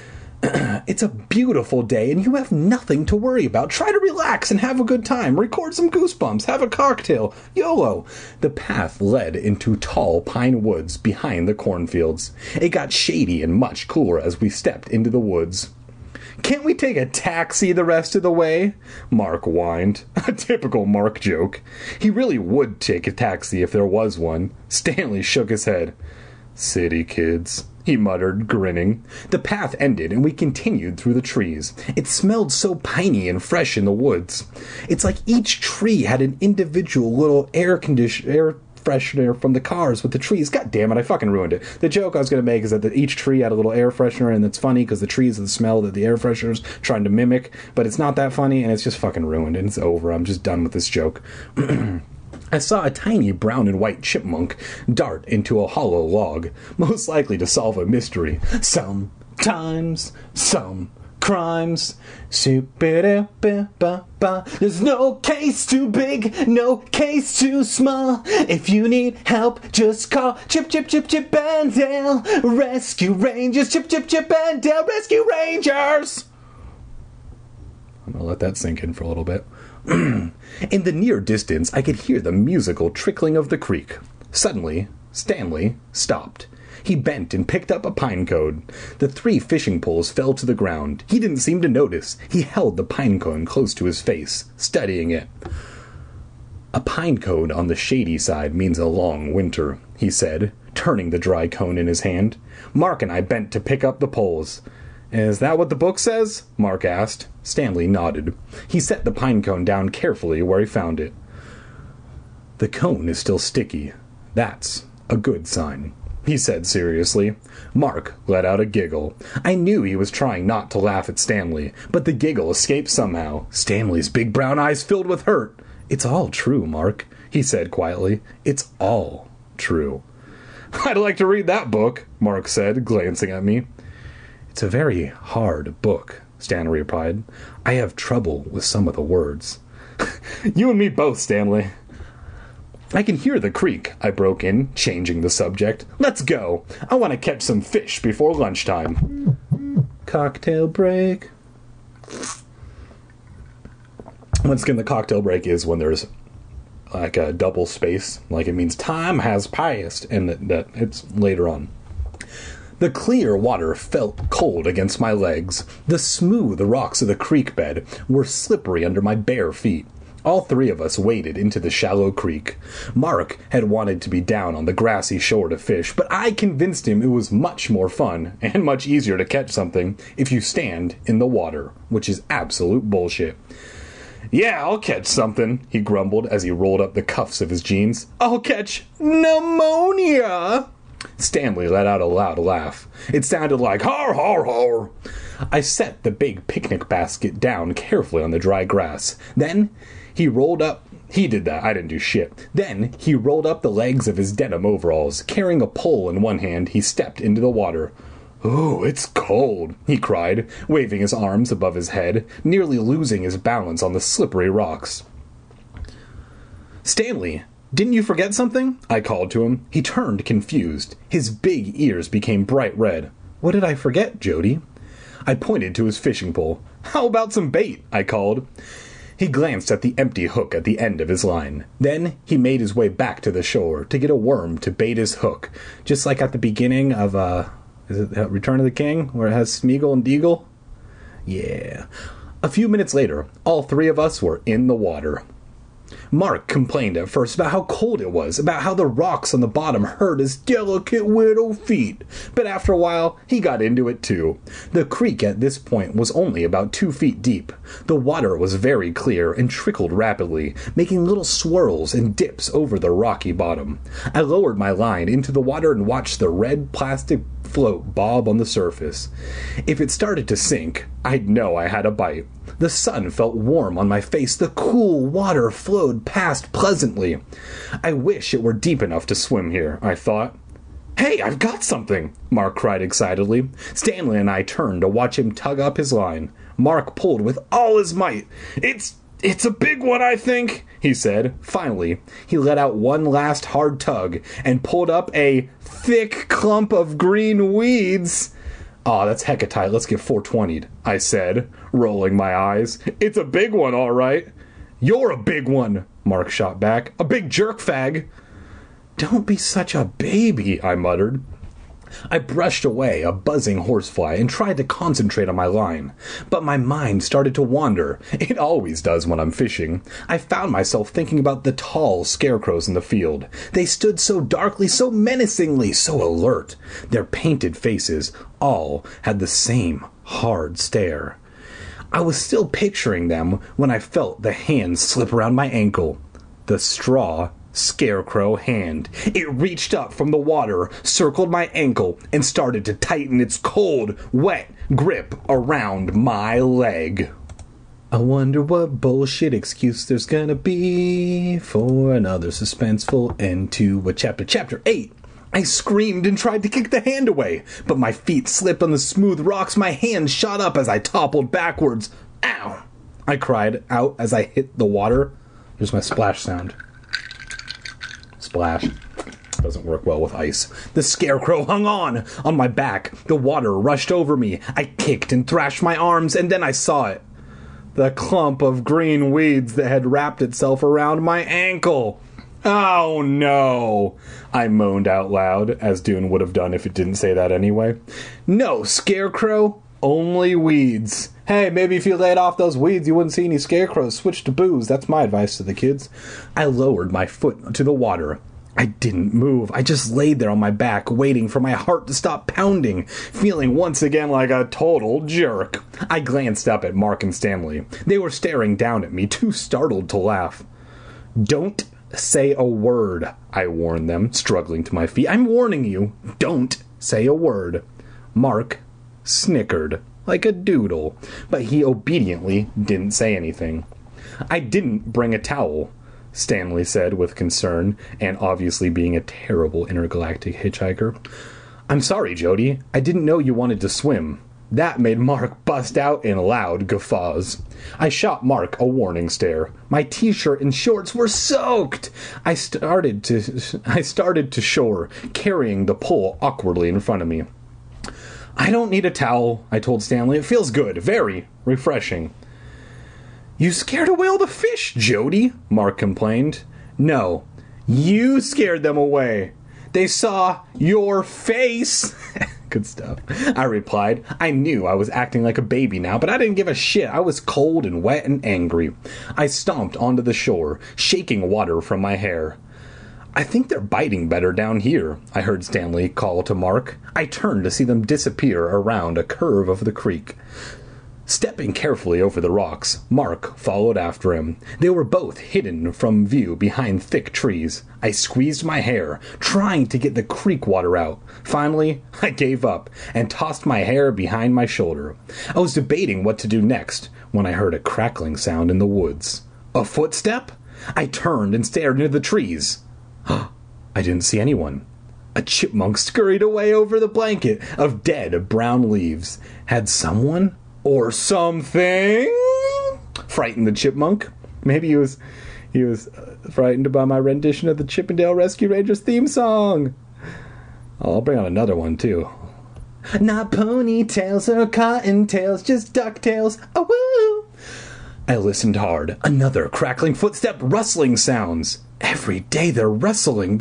It's a beautiful day, and you have nothing to worry about. Try to relax and have a good time. Record some Goosebumps. Have a cocktail. YOLO. The path led into tall pine woods behind the cornfields. It got shady and much cooler as we stepped into the woods. Can't we take a taxi the rest of the way? Mark whined. A typical Mark joke. He really would take a taxi if there was one. Stanley shook his head. City kids, he muttered, grinning. The path ended, and we continued through the trees. It smelled so piney and fresh in the woods. It's like each tree had an individual little air freshener from the cars with the trees. God damn it, I fucking ruined it. The joke I was going to make is that each tree had a little air freshener, and it's funny because the trees are the smell that the air freshener's trying to mimic, but it's not that funny, and it's just fucking ruined, and it's over. I'm just done with this joke. I saw a tiny brown and white chipmunk dart into a hollow log, most likely to solve a mystery. Sometimes, some crimes. There's no case too big, no case too small. If you need help, just call Chip, Chip, Chip, Chip and Dale Rescue Rangers. Chip, Chip, Chip and Dale Rescue Rangers. I'm going to let that sink in for a little bit. In the near distance, I could hear the musical trickling of the creek. Suddenly, Stanley stopped. He bent and picked up a pine cone. The 3 fishing poles fell to the ground. He didn't seem to notice. He held the pine cone close to his face, studying it. A pine cone on the shady side means a long winter, he said, turning the dry cone in his hand. Mark and I bent to pick up the poles. Is that what the book says? Mark asked. Stanley nodded. He set the pine cone down carefully where he found it. The cone is still sticky. That's a good sign, he said seriously. Mark let out a giggle. I knew he was trying not to laugh at Stanley, but the giggle escaped somehow. Stanley's big brown eyes filled with hurt. It's all true, Mark, he said quietly. It's all true. I'd like to read that book, Mark said, glancing at me. It's a very hard book, Stanley replied. I have trouble with some of the words. You and me both, Stanley. I can hear the creek, I broke in, changing the subject. Let's go. I want to catch some fish before lunchtime. Cocktail break. Once again, the cocktail break is when there's like a double space, like it means time has passed, and that it's later on. The clear water felt cold against my legs. The smooth rocks of the creek bed were slippery under my bare feet. All 3 of us waded into the shallow creek. Mark had wanted to be down on the grassy shore to fish, but I convinced him it was much more fun and much easier to catch something if you stand in the water, which is absolute bullshit. Yeah, I'll catch something, he grumbled as he rolled up the cuffs of his jeans. I'll catch pneumonia! Stanley let out a loud laugh. It sounded like har har har. I set the big picnic basket down carefully on the dry grass. Then he rolled up. He did that. I didn't do shit. Then he rolled up the legs of his denim overalls. Carrying a pole in one hand, he stepped into the water. "Oh, it's cold," he cried, waving his arms above his head, nearly losing his balance on the slippery rocks. "Stanley, didn't you forget something?" I called to him. He turned confused. His big ears became bright red. "What did I forget, Jody?" I pointed to his fishing pole. "How about some bait?" I called. He glanced at the empty hook at the end of his line. Then he made his way back to the shore to get a worm to bait his hook, just like at the beginning of, is it Return of the King, where it has Smeagol and Deagle? Yeah. A few minutes later, all three of us were in the water. Mark complained at first about how cold it was, about how the rocks on the bottom hurt his delicate little feet. But after a while, he got into it too. The creek at this point was only about 2 feet deep. The water was very clear and trickled rapidly, making little swirls and dips over the rocky bottom. I lowered my line into the water and watched the red plastic float bob on the surface. If it started to sink, I'd know I had a bite. The sun felt warm on my face. The cool water flowed past pleasantly. I wish it were deep enough to swim here, I thought. "Hey, I've got something!" Mark cried excitedly. Stanley and I turned to watch him tug up his line. Mark pulled with all his might. It's a big one, I think," he said. Finally, he let out one last hard tug and pulled up a thick clump of green weeds. "Aw, that's hecka tight. Let's get 420'd, I said, rolling my eyes. "It's a big one, all right." "You're a big one," Mark shot back. "A big jerk fag." "Don't be such a baby," I muttered. I brushed away a buzzing horsefly and tried to concentrate on my line. But my mind started to wander. It always does when I'm fishing. I found myself thinking about the tall scarecrows in the field. They stood so darkly, so menacingly, so alert. Their painted faces all had the same hard stare. I was still picturing them when I felt the hand slip around my ankle. The straw scarecrow hand. It reached up from the water, circled my ankle, and started to tighten its cold, wet grip around my leg. I wonder what bullshit excuse there's gonna be for another suspenseful end to a chapter. Chapter 8. I screamed and tried to kick the hand away, but my feet slipped on the smooth rocks. My hand shot up as I toppled backwards. "Ow!" I cried out as I hit the water. Here's my splash sound. Splash. Doesn't work well with ice. The scarecrow hung on my back. The water rushed over me. I kicked and thrashed my arms, and then I saw it. The clump of green weeds that had wrapped itself around my ankle. "Oh, no," I moaned out loud, as Dune would have done if it didn't say that anyway. "No scarecrow, only weeds. Hey, maybe if you laid off those weeds, you wouldn't see any scarecrows. Switch to booze. That's my advice to the kids." I lowered my foot to the water. I didn't move. I just laid there on my back, waiting for my heart to stop pounding, feeling once again like a total jerk. I glanced up at Mark and Stanley. They were staring down at me, too startled to laugh. "Don't say a word," I warned them, struggling to my feet. "I'm warning you. Don't say a word." Mark snickered like a doodle, but he obediently didn't say anything. "I didn't bring a towel," Stanley said with concern, and obviously being a terrible intergalactic hitchhiker. "I'm sorry, Jody. I didn't know you wanted to swim." That made Mark bust out in loud guffaws. I shot Mark a warning stare. My t-shirt and shorts were soaked. I started to shore, carrying the pole awkwardly in front of me. "I don't need a towel," I told Stanley. "It feels good. Very refreshing." "You scared away all the fish, Jody," Mark complained. "No, you scared them away. They saw your face." Good stuff, I replied. I knew I was acting like a baby now, but I didn't give a shit. I was cold and wet and angry. I stomped onto the shore, shaking water from my hair. "I think they're biting better down here," I heard Stanley call to Mark. I turned to see them disappear around a curve of the creek. Stepping carefully over the rocks, Mark followed after him. They were both hidden from view behind thick trees. I squeezed my hair, trying to get the creek water out. Finally, I gave up and tossed my hair behind my shoulder. I was debating what to do next when I heard a crackling sound in the woods. A footstep? I turned and stared into the trees. I didn't see anyone. A chipmunk scurried away over the blanket of dead brown leaves. Had someone or something frightened the chipmunk? Maybe he was frightened by my rendition of the Chippendale Rescue Rangers theme song. Oh, I'll bring on another one, too. Not ponytails or cottontails, just ducktails. Oh, woo! I listened hard. Another crackling footstep, rustling sounds. Every day they're rustling.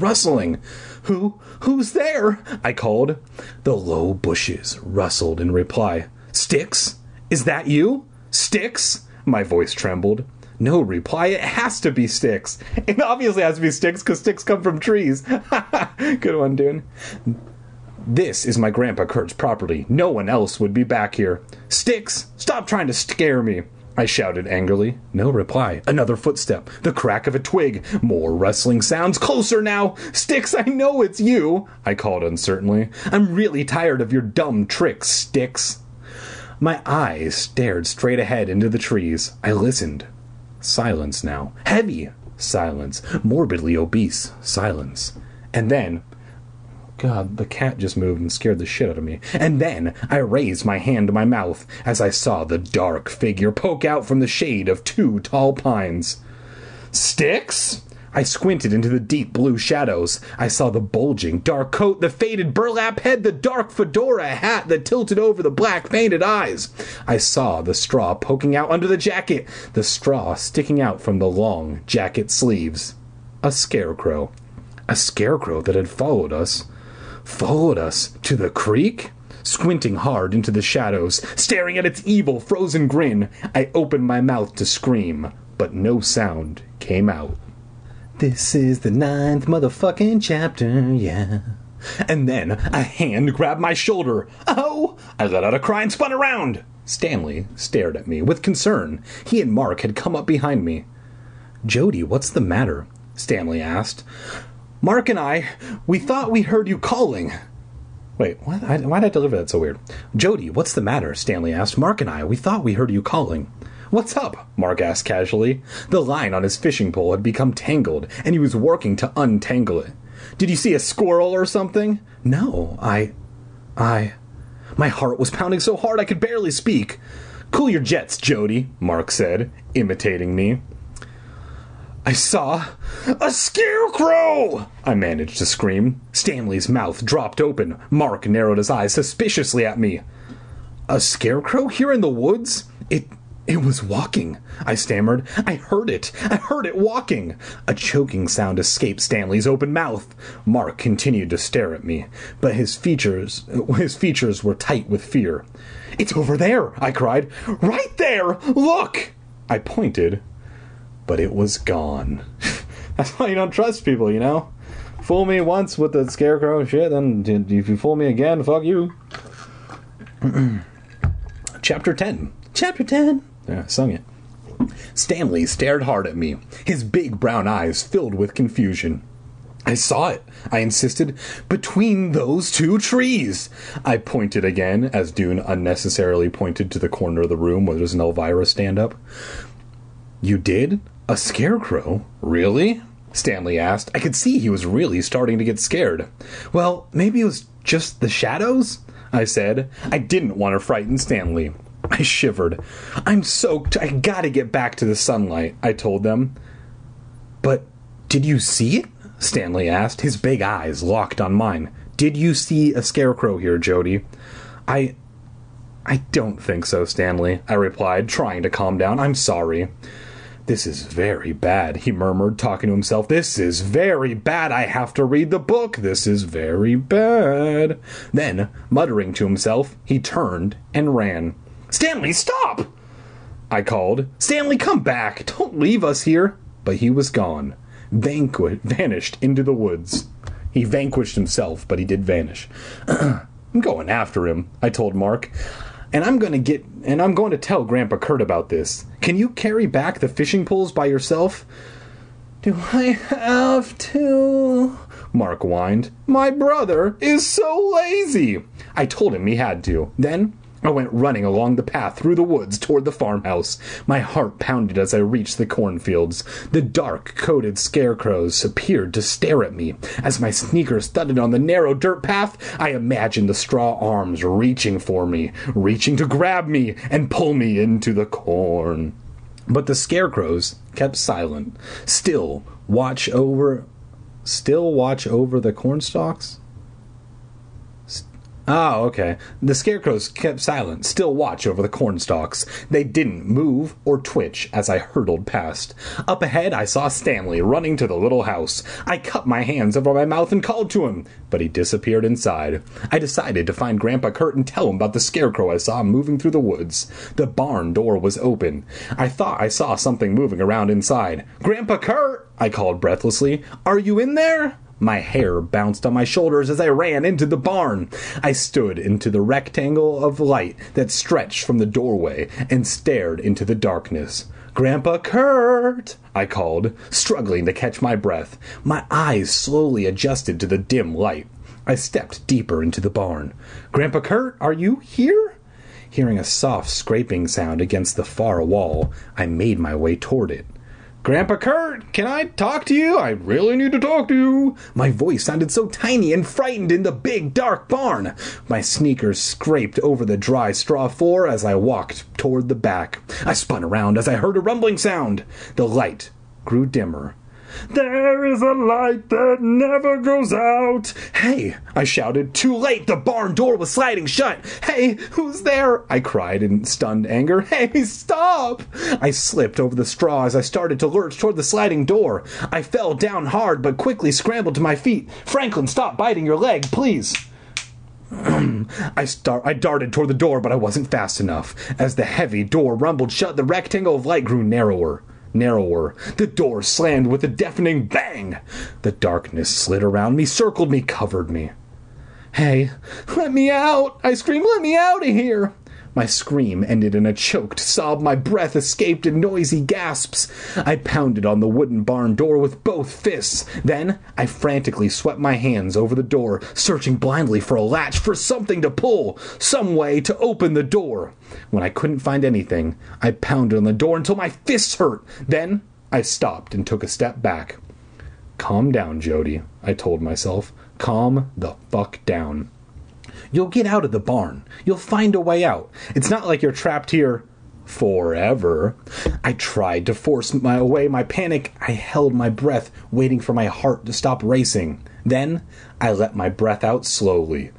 Who's there? I called. The low bushes rustled in reply. Sticks? Is that you? Sticks? My voice trembled. No reply. It has to be Sticks. It obviously has to be Sticks because sticks come from trees. Good one, dude. This is my Grandpa Kurt's property. No one else would be back here. Sticks, stop trying to scare me, I shouted angrily. No reply. Another footstep. The crack of a twig. More rustling sounds. Closer now. Sticks, I know it's you, I called uncertainly. I'm really tired of your dumb tricks, Sticks. My eyes stared straight ahead into the trees. I listened. Silence now. Heavy silence. Morbidly obese silence. And then... God, the cat just moved and scared the shit out of me. And then I raised my hand to my mouth as I saw the dark figure poke out from the shade of 2 tall pines. Sticks? I squinted into the deep blue shadows. I saw the bulging dark coat, the faded burlap head, the dark fedora hat that tilted over the black painted eyes. I saw the straw poking out under the jacket, the straw sticking out from the long jacket sleeves. A scarecrow. A scarecrow that had followed us to the creek? Squinting hard into the shadows, staring at its evil frozen grin, I opened my mouth to scream, but no sound came out. This is the 9th motherfucking chapter, yeah. And then a hand grabbed my shoulder. Oh! I let out a cry and spun around. Stanley stared at me with concern. He and Mark had come up behind me. Jody, what's the matter? Stanley asked. Mark and I, we thought we heard you calling. Wait, what? Why'd I deliver that so weird? Jody, what's the matter? Stanley asked. Mark and I, we thought we heard you calling. What's up? Mark asked casually. The line on his fishing pole had become tangled, and he was working to untangle it. Did you see a squirrel or something? No, My heart was pounding so hard I could barely speak. Cool your jets, Jody, Mark said, imitating me. I saw a scarecrow! I managed to scream. Stanley's mouth dropped open. Mark narrowed his eyes suspiciously at me. A scarecrow here in the woods? It was walking, I stammered. I heard it walking. A choking sound escaped Stanley's open mouth. Mark continued to stare at me, but his features were tight with fear. It's over there, I cried. Right there! Look! I pointed, but it was gone. That's why you don't trust people, you know? Fool me once with the scarecrow shit, then if you fool me again, fuck you. Chapter 10. Chapter 10. Yeah, I sung it. Stanley stared hard at me, his big brown eyes filled with confusion. I saw it, I insisted, between those 2 trees. I pointed again, as Dune unnecessarily pointed to the corner of the room where there's an Elvira stand-up. You did? A scarecrow? Really? Stanley asked. I could see he was really starting to get scared. Well, maybe it was just the shadows, I said. I didn't want to frighten Stanley. I shivered. I'm soaked. I gotta get back to the sunlight, I told them. But did you see it? Stanley asked, his big eyes locked on mine. Did you see a scarecrow here, Jody? I don't think so, Stanley, I replied, trying to calm down. I'm sorry. This is very bad, he murmured, talking to himself. This is very bad. I have to read the book. This is very bad. Then, muttering to himself, he turned and ran. Stanley, stop! I called. Stanley, come back. Don't leave us here. But he was gone. Vanished into the woods. He vanquished himself, but he did vanish. I'm going after him, I told Mark. And I'm going to tell Grandpa Kurt about this. Can you carry back the fishing poles by yourself? Do I have to? Mark whined. My brother is so lazy. I told him he had to. Then I went running along the path through the woods toward the farmhouse. My heart pounded as I reached the cornfields. The dark-coated scarecrows appeared to stare at me. As my sneakers thudded on the narrow dirt path, I imagined the straw arms reaching for me, reaching to grab me and pull me into the corn. But the scarecrows kept silent. Still watch over the cornstalks? Oh, okay. The scarecrows kept silent, still watch over the cornstalks. They didn't move or twitch as I hurtled past. Up ahead, I saw Stanley running to the little house. I cupped my hands over my mouth and called to him, but he disappeared inside. I decided to find Grandpa Kurt and tell him about the scarecrow I saw moving through the woods. The barn door was open. I thought I saw something moving around inside. "Grandpa Kurt!" I called breathlessly. "Are you in there?" My hair bounced on my shoulders as I ran into the barn. I stood into the rectangle of light that stretched from the doorway and stared into the darkness. "Grandpa Kurt!" I called, struggling to catch my breath. My eyes slowly adjusted to the dim light. I stepped deeper into the barn. "Grandpa Kurt, are you here?" Hearing a soft scraping sound against the far wall, I made my way toward it. "Grandpa Kurt, can I talk to you? I really need to talk to you." My voice sounded so tiny and frightened in the big, dark barn. My sneakers scraped over the dry straw floor as I walked toward the back. I spun around as I heard a rumbling sound. The light grew dimmer. "There is a light that never goes out." "Hey!" I shouted. Too late! The barn door was sliding shut. "Hey! Who's there?" I cried in stunned anger. "Hey! Stop!" I slipped over the straw as I started to lurch toward the sliding door. I fell down hard but quickly scrambled to my feet. "Franklin, stop biting your leg, please!" I darted toward the door, but I wasn't fast enough. As the heavy door rumbled shut, the rectangle of light grew narrower. The door slammed with a deafening bang. The darkness slid around me, circled me, covered me. "Hey, let me out!" I screamed. "Let me out of here!" My scream ended in a choked sob. My breath escaped in noisy gasps. I pounded on the wooden barn door with both fists. Then I frantically swept my hands over the door, searching blindly for a latch, for something to pull, some way to open the door. When I couldn't find anything, I pounded on the door until my fists hurt. Then I stopped and took a step back. "Calm down, Jody," I told myself. "Calm the fuck down. You'll get out of the barn. You'll find a way out. It's not like you're trapped here forever." I tried to force away my panic. I held my breath, waiting for my heart to stop racing. Then I let my breath out slowly.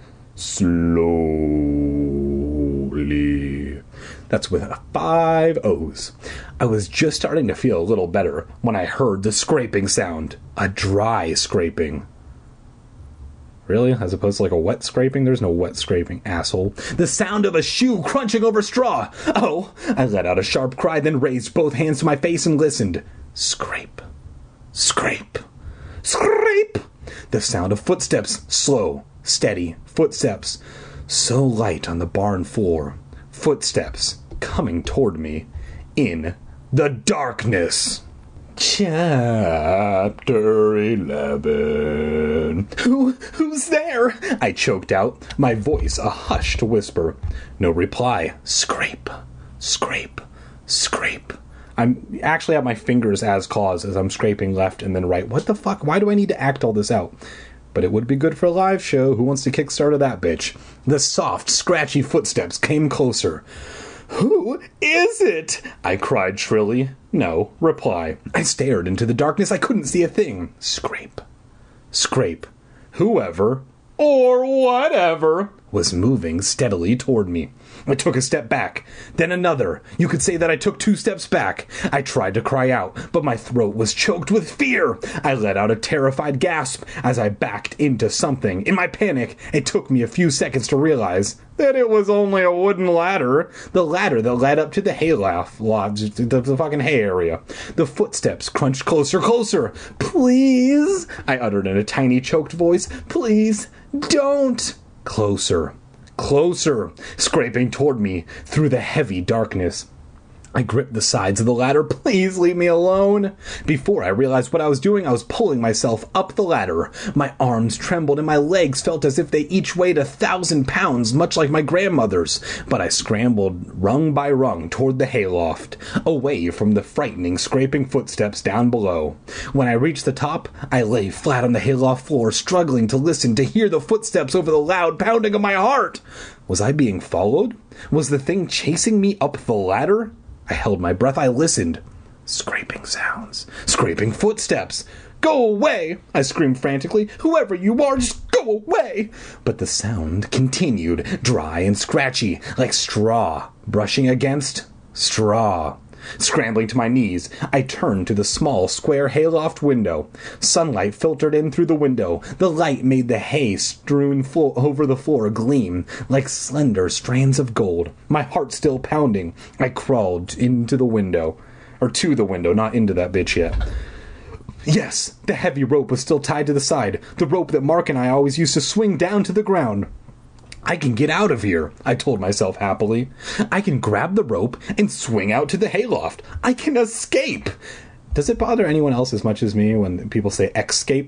Slowly. That's with 5 O's. I was just starting to feel a little better when I heard the scraping sound. A dry scraping. Really? As opposed to like a wet scraping? There's no wet scraping, asshole. The sound of a shoe crunching over straw. "Oh!" I let out a sharp cry, then raised both hands to my face and listened. Scrape. Scrape. Scrape! The sound of footsteps. Slow, steady footsteps. So light on the barn floor. Footsteps coming toward me in the darkness. Chapter 11. Who's there?" I choked out, my voice a hushed whisper. No reply. Scrape, scrape, scrape. I'm actually at my fingers as claws as I'm scraping left and then right. What the fuck? Why do I need to act all this out? But it would be good for a live show. Who wants to kickstart that bitch? The soft, scratchy footsteps came closer. "Who is it?" I cried shrilly. No reply. I stared into the darkness. I couldn't see a thing. Scrape. Scrape. Whoever, or whatever, was moving steadily toward me. I took a step back, then another. You could say that I took 2 steps back. I tried to cry out, but my throat was choked with fear. I let out a terrified gasp as I backed into something. In my panic, it took me a few seconds to realize that it was only a wooden ladder. The ladder that led up to the hay lodge, the fucking hay area. The footsteps crunched closer, closer. "Please," I uttered in a tiny, choked voice. "Please, don't." Closer. Closer, scraping toward me through the heavy darkness. I gripped the sides of the ladder. Please leave me alone. Before I realized what I was doing, I was pulling myself up the ladder. My arms trembled and my legs felt as if they each weighed 1,000 pounds, much like my grandmother's. But I scrambled rung by rung toward the hayloft, away from the frightening, scraping footsteps down below. When I reached the top, I lay flat on the hayloft floor, struggling to listen, to hear the footsteps over the loud pounding of my heart. Was I being followed? Was the thing chasing me up the ladder? I held my breath. I listened. Scraping sounds. Scraping footsteps. Go away! I screamed frantically. Whoever you are, just go away! But the sound continued, dry and scratchy, like straw brushing against straw. Scrambling to my knees, I turned to the small, square hayloft window. Sunlight filtered in through the window. The light made the hay strewn over the floor gleam like slender strands of gold. My heart still pounding, I crawled into the window. Or to the window, not into that bitch yet. Yes, the heavy rope was still tied to the side, the rope that Mark and I always used to swing down to the ground. I can get out of here, I told myself happily. I can grab the rope and swing out to the hayloft. I can escape. Does it bother anyone else as much as me when people say escape?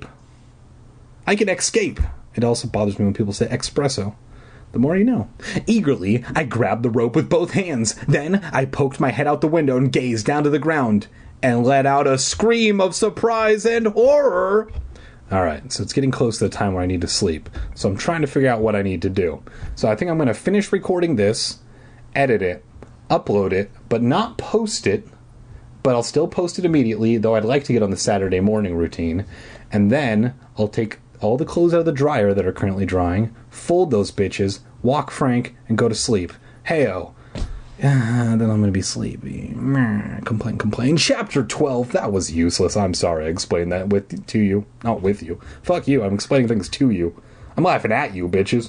I can escape. It also bothers me when people say espresso. The more you know. Eagerly, I grabbed the rope with both hands. Then I poked my head out the window and gazed down to the ground and let out a scream of surprise and horror. Alright, so it's getting close to the time where I need to sleep. So I'm trying to figure out what I need to do. So I think I'm going to finish recording this, edit it, upload it, but not post it. But I'll still post it immediately, though I'd like to get on the Saturday morning routine. And then I'll take all the clothes out of the dryer that are currently drying, fold those bitches, walk Frank, and go to sleep. Heyo. Then I'm going to be sleepy. Complain. Chapter 12. That was useless. I'm sorry I explained that to you. Not with you. Fuck you. I'm explaining things to you. I'm laughing at you, bitches.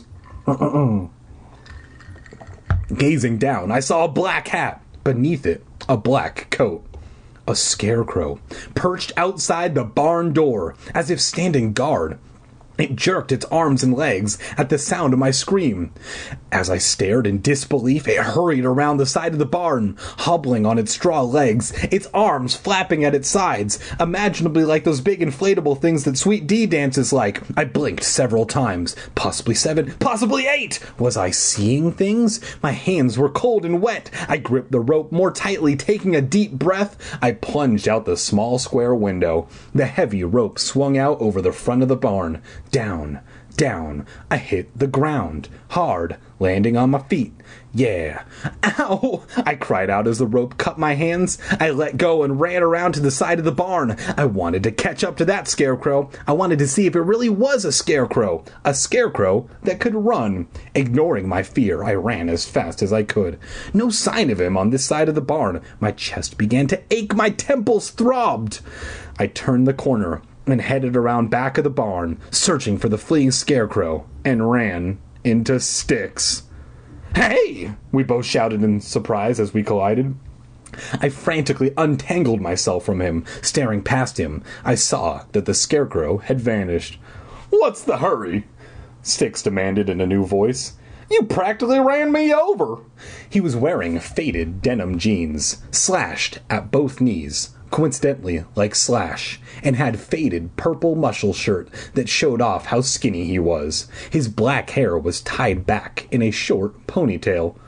Gazing down, I saw a black hat. Beneath it, a black coat. A scarecrow, perched outside the barn door, as if standing guard. It jerked its arms and legs at the sound of my scream. As I stared in disbelief, it hurried around the side of the barn, hobbling on its straw legs, its arms flapping at its sides, imaginably like those big inflatable things that Sweet D dances like. I blinked several times. Possibly 7, possibly 8! Was I seeing things? My hands were cold and wet. I gripped the rope more tightly, taking a deep breath. I plunged out the small square window. The heavy rope swung out over the front of the barn. Down. I hit the ground, hard, landing on my feet. Yeah. Ow! I cried out as the rope cut my hands. I let go and ran around to the side of the barn. I wanted to catch up to that scarecrow. I wanted to see if it really was a scarecrow that could run. Ignoring my fear, I ran as fast as I could. No sign of him on this side of the barn. My chest began to ache. My temples throbbed. I turned the corner and headed around back of the barn, searching for the fleeing scarecrow, and ran into Styx. Hey! We both shouted in surprise as we collided. I frantically untangled myself from him. Staring past him, I saw that the scarecrow had vanished. What's the hurry? Styx demanded in a new voice. You practically ran me over. He was wearing faded denim jeans, slashed at both knees, coincidentally like Slash, and had faded purple muscle shirt that showed off how skinny he was. His black hair was tied back in a short ponytail.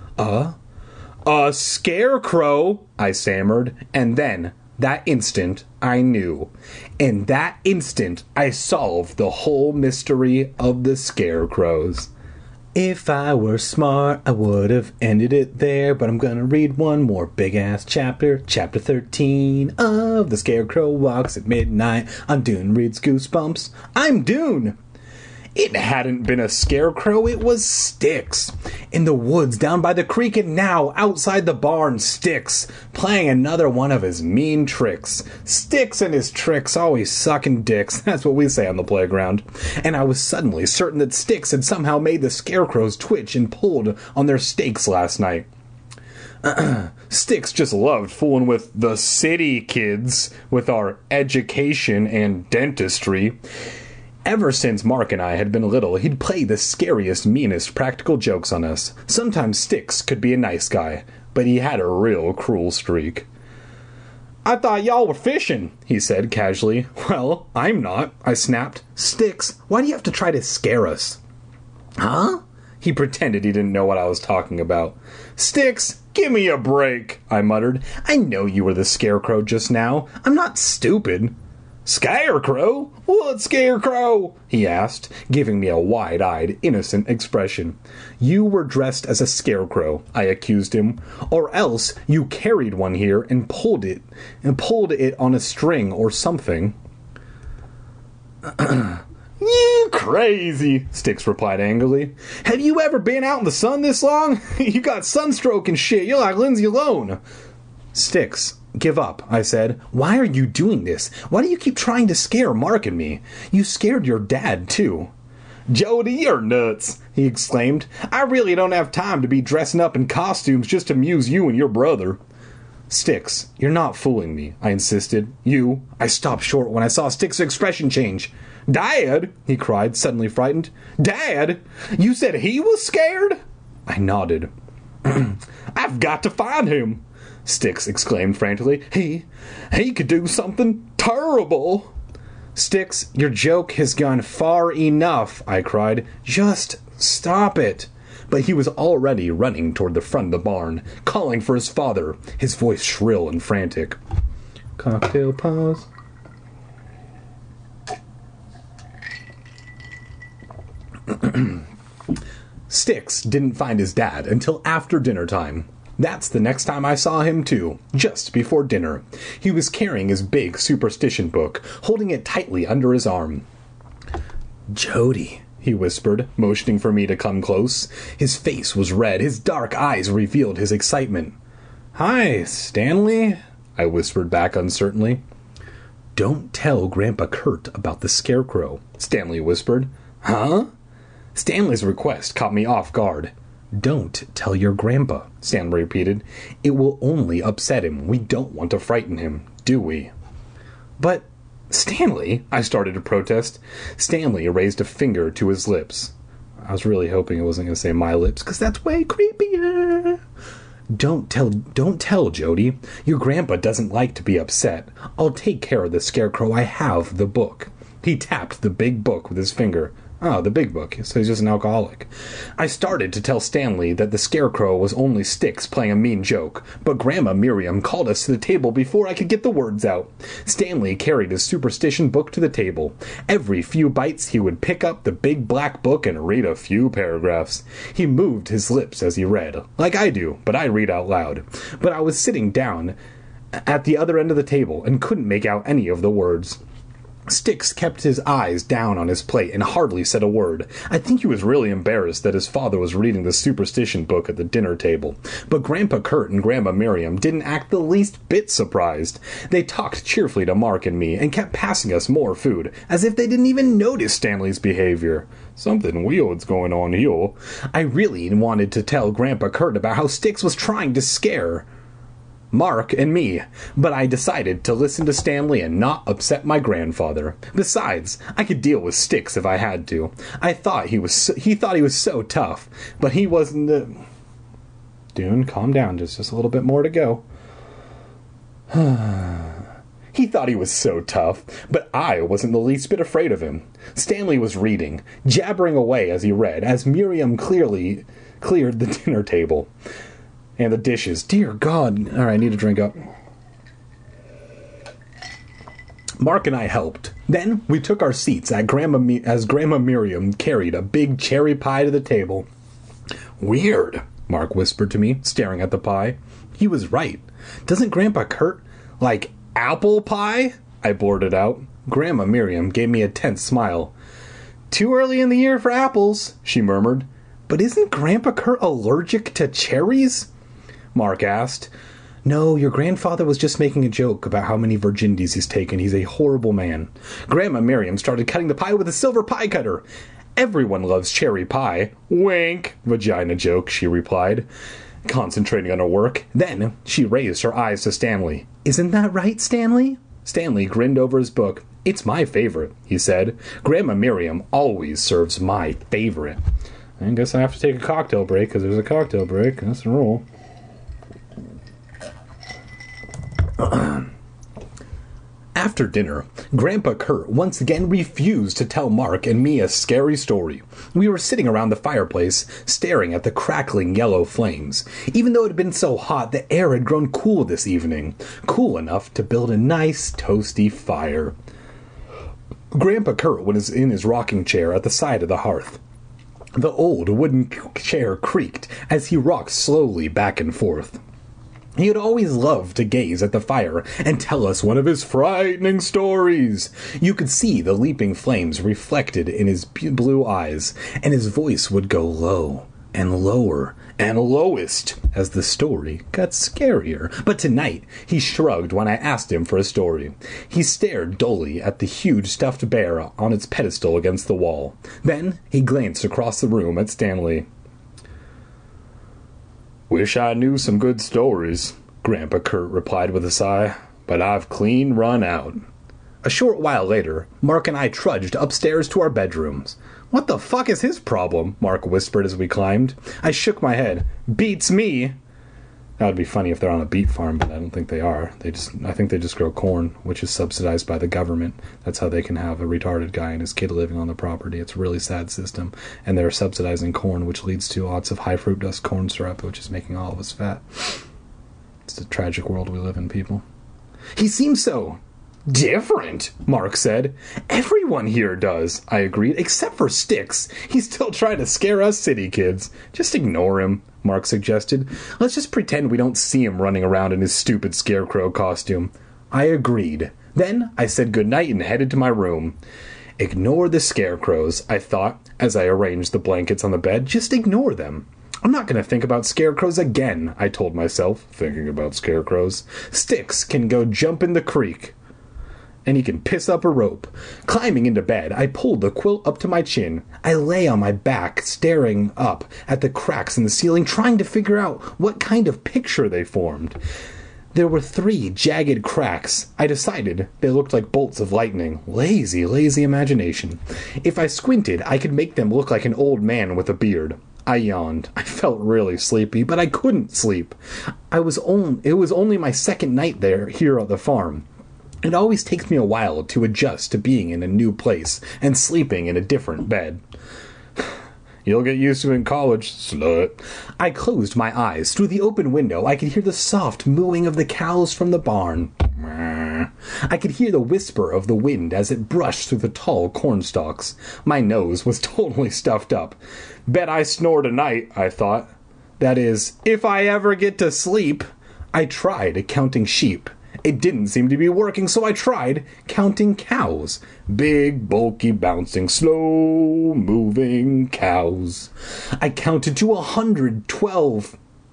A scarecrow, I stammered, and then, that instant, I knew. In that instant, I solved the whole mystery of the scarecrows. If I were smart, I would have ended it there, but I'm gonna read one more big-ass chapter, chapter 13 of The Scarecrow Walks at Midnight on Dune Reads Goosebumps. I'm Dune! It hadn't been a scarecrow, it was Styx. In the woods down by the creek, and now outside the barn, Styx, playing another one of his mean tricks. Styx and his tricks, always sucking dicks, that's what we say on the playground. And I was suddenly certain that Styx had somehow made the scarecrows twitch and pulled on their stakes last night. Styx just loved fooling with the city kids with our education and dentistry. Ever since Mark and I had been little, he'd play the scariest, meanest practical jokes on us. Sometimes Styx could be a nice guy, but he had a real cruel streak. "I thought y'all were fishing," he said casually. "Well, I'm not," I snapped. "Sticks, why do you have to try to scare us?" "Huh?" He pretended he didn't know what I was talking about. "Sticks, give me a break," I muttered. "I know you were the Scarecrow just now. I'm not stupid." "Scarecrow? What Scarecrow?" he asked, giving me a wide-eyed, innocent expression. "You were dressed as a scarecrow," I accused him, "or else you carried one here and pulled it on a string or something." "You crazy," Sticks replied angrily. "Have you ever been out in the sun this long? You got sunstroke and shit. You're like Lindsay Lohan." "Sticks, give up," I said. "Why are you doing this? Why do you keep trying to scare Mark and me? You scared your dad, too." "Jody, you're nuts," he exclaimed. "I really don't have time to be dressing up in costumes just to amuse you and your brother." "Sticks, you're not fooling me," I insisted. I stopped short when I saw Sticks' expression change. "Dad?" he cried, suddenly frightened. "Dad? You said he was scared?" I nodded. "I've got to find him," Sticks exclaimed frantically. He could do something terrible." "Sticks, your joke has gone far enough," I cried. "Just stop it." But he was already running toward the front of the barn, calling for his father, his voice shrill and frantic. Cocktail pause. Sticks didn't find his dad until after dinner time. That's the next time I saw him, too, just before dinner. He was carrying his big superstition book, holding it tightly under his arm. "Jody," he whispered, motioning for me to come close. His face was red. His dark eyes revealed his excitement. "Hi, Stanley," I whispered back uncertainly. "Don't tell Grandpa Kurt about the Scarecrow," Stanley whispered. "Huh?" Stanley's request caught me off guard. "Don't tell your grandpa," Stanley repeated. "It will only upset him. We don't want to frighten him, do we?" "But, Stanley," I started to protest. Stanley raised a finger to his lips. I was really hoping it wasn't going to say my lips, because that's way creepier. Don't tell, Jody. Your grandpa doesn't like to be upset. I'll take care of the Scarecrow. I have the book." He tapped the big book with his finger. Oh, the big book, so he's just an alcoholic. I started to tell Stanley that the Scarecrow was only Sticks playing a mean joke, but Grandma Miriam called us to the table before I could get the words out. Stanley carried his superstition book to the table. Every few bites he would pick up the big black book and read a few paragraphs. He moved his lips as he read, like I do, but I read out loud. But I was sitting down at the other end of the table and couldn't make out any of the words. Sticks kept his eyes down on his plate and hardly said a word. I think he was really embarrassed that his father was reading the superstition book at the dinner table. But Grandpa Kurt and Grandma Miriam didn't act the least bit surprised. They talked cheerfully to Mark and me and kept passing us more food, as if they didn't even notice Stanley's behavior. Something weird's going on here. I really wanted to tell Grandpa Kurt about how Sticks was trying to scare Mark and me, but I decided to listen to Stanley and not upset my grandfather. Besides, I could deal with Sticks if I had to. He thought he was so tough, but he wasn't. Dune, calm down. There's just a little bit more to go. He thought he was so tough, but I wasn't the least bit afraid of him. Stanley was reading, jabbering away as he read, as Miriam clearly cleared the dinner table. And the dishes. Dear God. All right, I need to drink up. Mark and I helped. Then we took our seats as Grandma Miriam carried a big cherry pie to the table. "Weird," Mark whispered to me, staring at the pie. He was right. "Doesn't Grandpa Kurt like apple pie?" I blurted out. Grandma Miriam gave me a tense smile. "Too early in the year for apples," she murmured. "But isn't Grandpa Kurt allergic to cherries?" Mark asked. "No, your grandfather was just making a joke about how many virginities he's taken. He's a horrible man." Grandma Miriam started cutting the pie with a silver pie cutter. "Everyone loves cherry pie." "Wink, vagina joke," she replied, concentrating on her work. Then she raised her eyes to Stanley. "Isn't that right, Stanley?" Stanley grinned over his book. "It's my favorite," he said. "Grandma Miriam always serves my favorite." I guess I have to take a cocktail break because there's a cocktail break. That's the rule. After dinner, Grandpa Kurt once again refused to tell Mark and me a scary story. We were sitting around the fireplace, staring at the crackling yellow flames. Even though it had been so hot, the air had grown cool this evening. Cool enough to build a nice, toasty fire. Grandpa Kurt was in his rocking chair at the side of the hearth. The old wooden chair creaked as he rocked slowly back and forth. He had always loved to gaze at the fire and tell us one of his frightening stories. You could see the leaping flames reflected in his blue eyes, and his voice would go low and lower and lowest as the story got scarier. But tonight, he shrugged when I asked him for a story. He stared dully at the huge stuffed bear on its pedestal against the wall. Then he glanced across the room at Stanley. "Wish I knew some good stories," Grandpa Kurt replied with a sigh, "but I've clean run out." A short while later, Mark and I trudged upstairs to our bedrooms. "What the fuck is his problem?" Mark whispered as we climbed. I shook my head. "Beats me." That would be funny if they're on a beet farm, but I don't think they are. I think they just grow corn, which is subsidized by the government. That's how they can have a retarded guy and his kid living on the property. It's a really sad system. And they're subsidizing corn, which leads to lots of high fructose corn syrup, which is making all of us fat. It's a tragic world we live in, people. "He seems so different," Mark said. "Everyone here does," I agreed, "except for Sticks. He's still trying to scare us city kids." "Just ignore him," Mark suggested. "Let's just pretend we don't see him running around in his stupid scarecrow costume." I agreed. Then I said goodnight and headed to my room. Ignore the scarecrows, I thought, as I arranged the blankets on the bed. Just ignore them. I'm not going to think about scarecrows again, I told myself, thinking about scarecrows. Sticks can go jump in the creek. And he can piss up a rope. Climbing into bed, I pulled the quilt up to my chin. I lay on my back, staring up at the cracks in the ceiling, trying to figure out what kind of picture they formed. There were 3 jagged cracks. I decided they looked like bolts of lightning. Lazy, lazy imagination. If I squinted, I could make them look like an old man with a beard. I yawned. I felt really sleepy, but I couldn't sleep. It was only my second night here at the farm. It always takes me a while to adjust to being in a new place and sleeping in a different bed. "You'll get used to it in college, slut." I closed my eyes. Through the open window, I could hear the soft mooing of the cows from the barn. I could hear the whisper of the wind as it brushed through the tall corn stalks. My nose was totally stuffed up. Bet I snore tonight, I thought. That is, if I ever get to sleep. I tried counting sheep. It didn't seem to be working, so I tried counting cows. Big, bulky, bouncing, slow-moving cows. I counted to 112.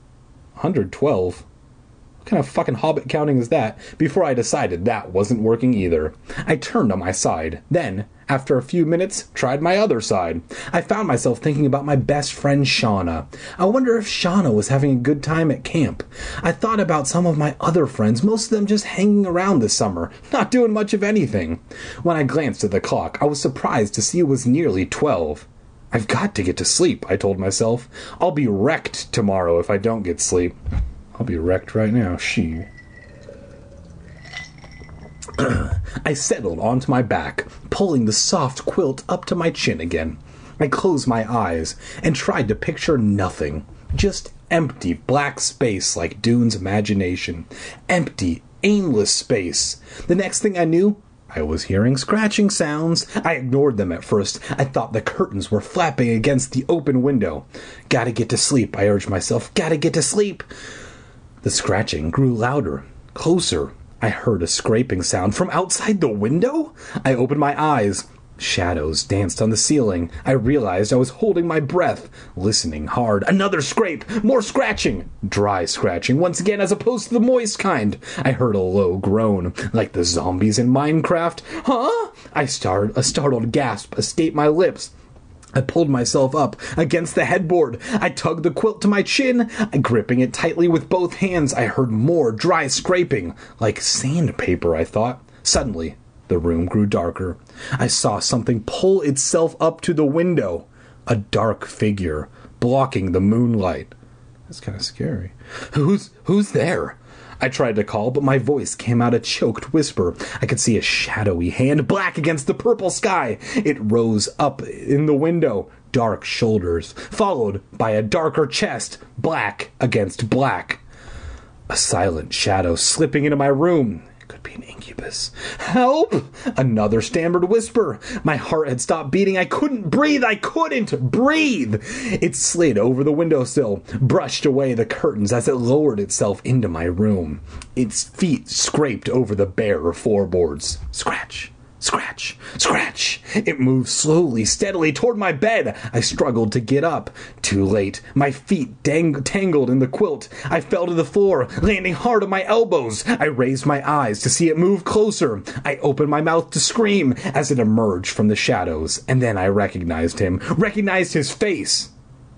112? What kind of fucking hobbit counting is that? Before I decided that wasn't working either. I turned on my side. Then, after a few minutes, tried my other side. I found myself thinking about my best friend Shauna. I wonder if Shauna was having a good time at camp. I thought about some of my other friends, most of them just hanging around this summer, not doing much of anything. When I glanced at the clock, I was surprised to see it was nearly 12. I've got to get to sleep, I told myself. I'll be wrecked tomorrow if I don't get sleep. I'll be wrecked right now. I settled onto my back, pulling the soft quilt up to my chin again. I closed my eyes and tried to picture nothing. Just empty black space like Dune's imagination. Empty, aimless space. The next thing I knew, I was hearing scratching sounds. I ignored them at first. I thought the curtains were flapping against the open window. Gotta get to sleep, I urged myself. Gotta get to sleep. The scratching grew louder, closer. I heard a scraping sound from outside the window. I opened my eyes. Shadows danced on the ceiling. I realized I was holding my breath, listening hard. Another scrape! More scratching! Dry scratching, once again, as opposed to the moist kind. I heard a low groan, like the zombies in Minecraft. Huh? A startled gasp escaped my lips. I pulled myself up against the headboard. I tugged the quilt to my chin. Gripping it tightly with both hands, I heard more dry scraping. Like sandpaper, I thought. Suddenly, the room grew darker. I saw something pull itself up to the window. A dark figure, blocking the moonlight. That's kind of scary. Who's there? I tried to call, but my voice came out a choked whisper. I could see a shadowy hand, black against the purple sky. It rose up in the window, dark shoulders, followed by a darker chest, black against black. A silent shadow slipping into my room. It could be an incubus. Help! Another stammered whisper. My heart had stopped beating. I couldn't breathe. I couldn't breathe. It slid over the windowsill, brushed away the curtains as it lowered itself into my room. Its feet scraped over the bare floorboards. Scratch. Scratch, scratch. It moved slowly, steadily toward my bed. I struggled to get up. Too late. My feet tangled in the quilt. I fell to the floor, landing hard on my elbows. I raised my eyes to see it move closer. I opened my mouth to scream as it emerged from the shadows. And then I recognized him, recognized his face.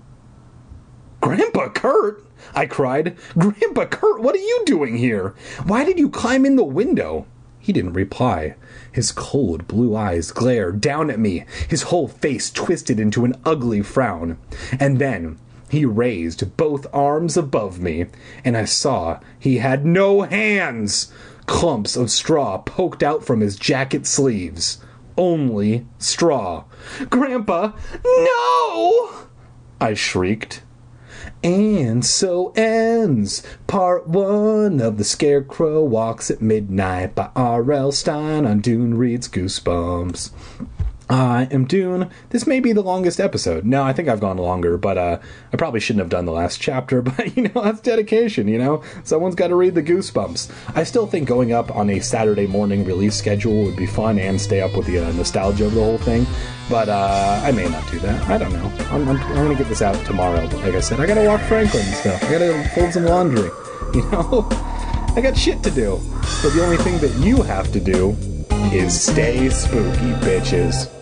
Grandpa Kurt, I cried. Grandpa Kurt, what are you doing here? Why did you climb in the window? He didn't reply. His cold blue eyes glared down at me, his whole face twisted into an ugly frown. And then he raised both arms above me, and I saw he had no hands. Clumps of straw poked out from his jacket sleeves. Only straw. Grandpa, no! I shrieked. And so ends part 1 of The Scarecrow Walks at Midnight by R.L. Stine on Dune Reads Goosebumps. I am Dune. This may be the longest episode. No, I think I've gone longer, but I probably shouldn't have done the last chapter, but, that's dedication, Someone's got to read the Goosebumps. I still think going up on a Saturday morning release schedule would be fun and stay up with the nostalgia of the whole thing, but I may not do that. I don't know. I'm going to get this out tomorrow, but like I said, I got to walk Franklin and stuff. I got to fold some laundry, I got shit to do. But the only thing that you have to do is stay spooky, bitches.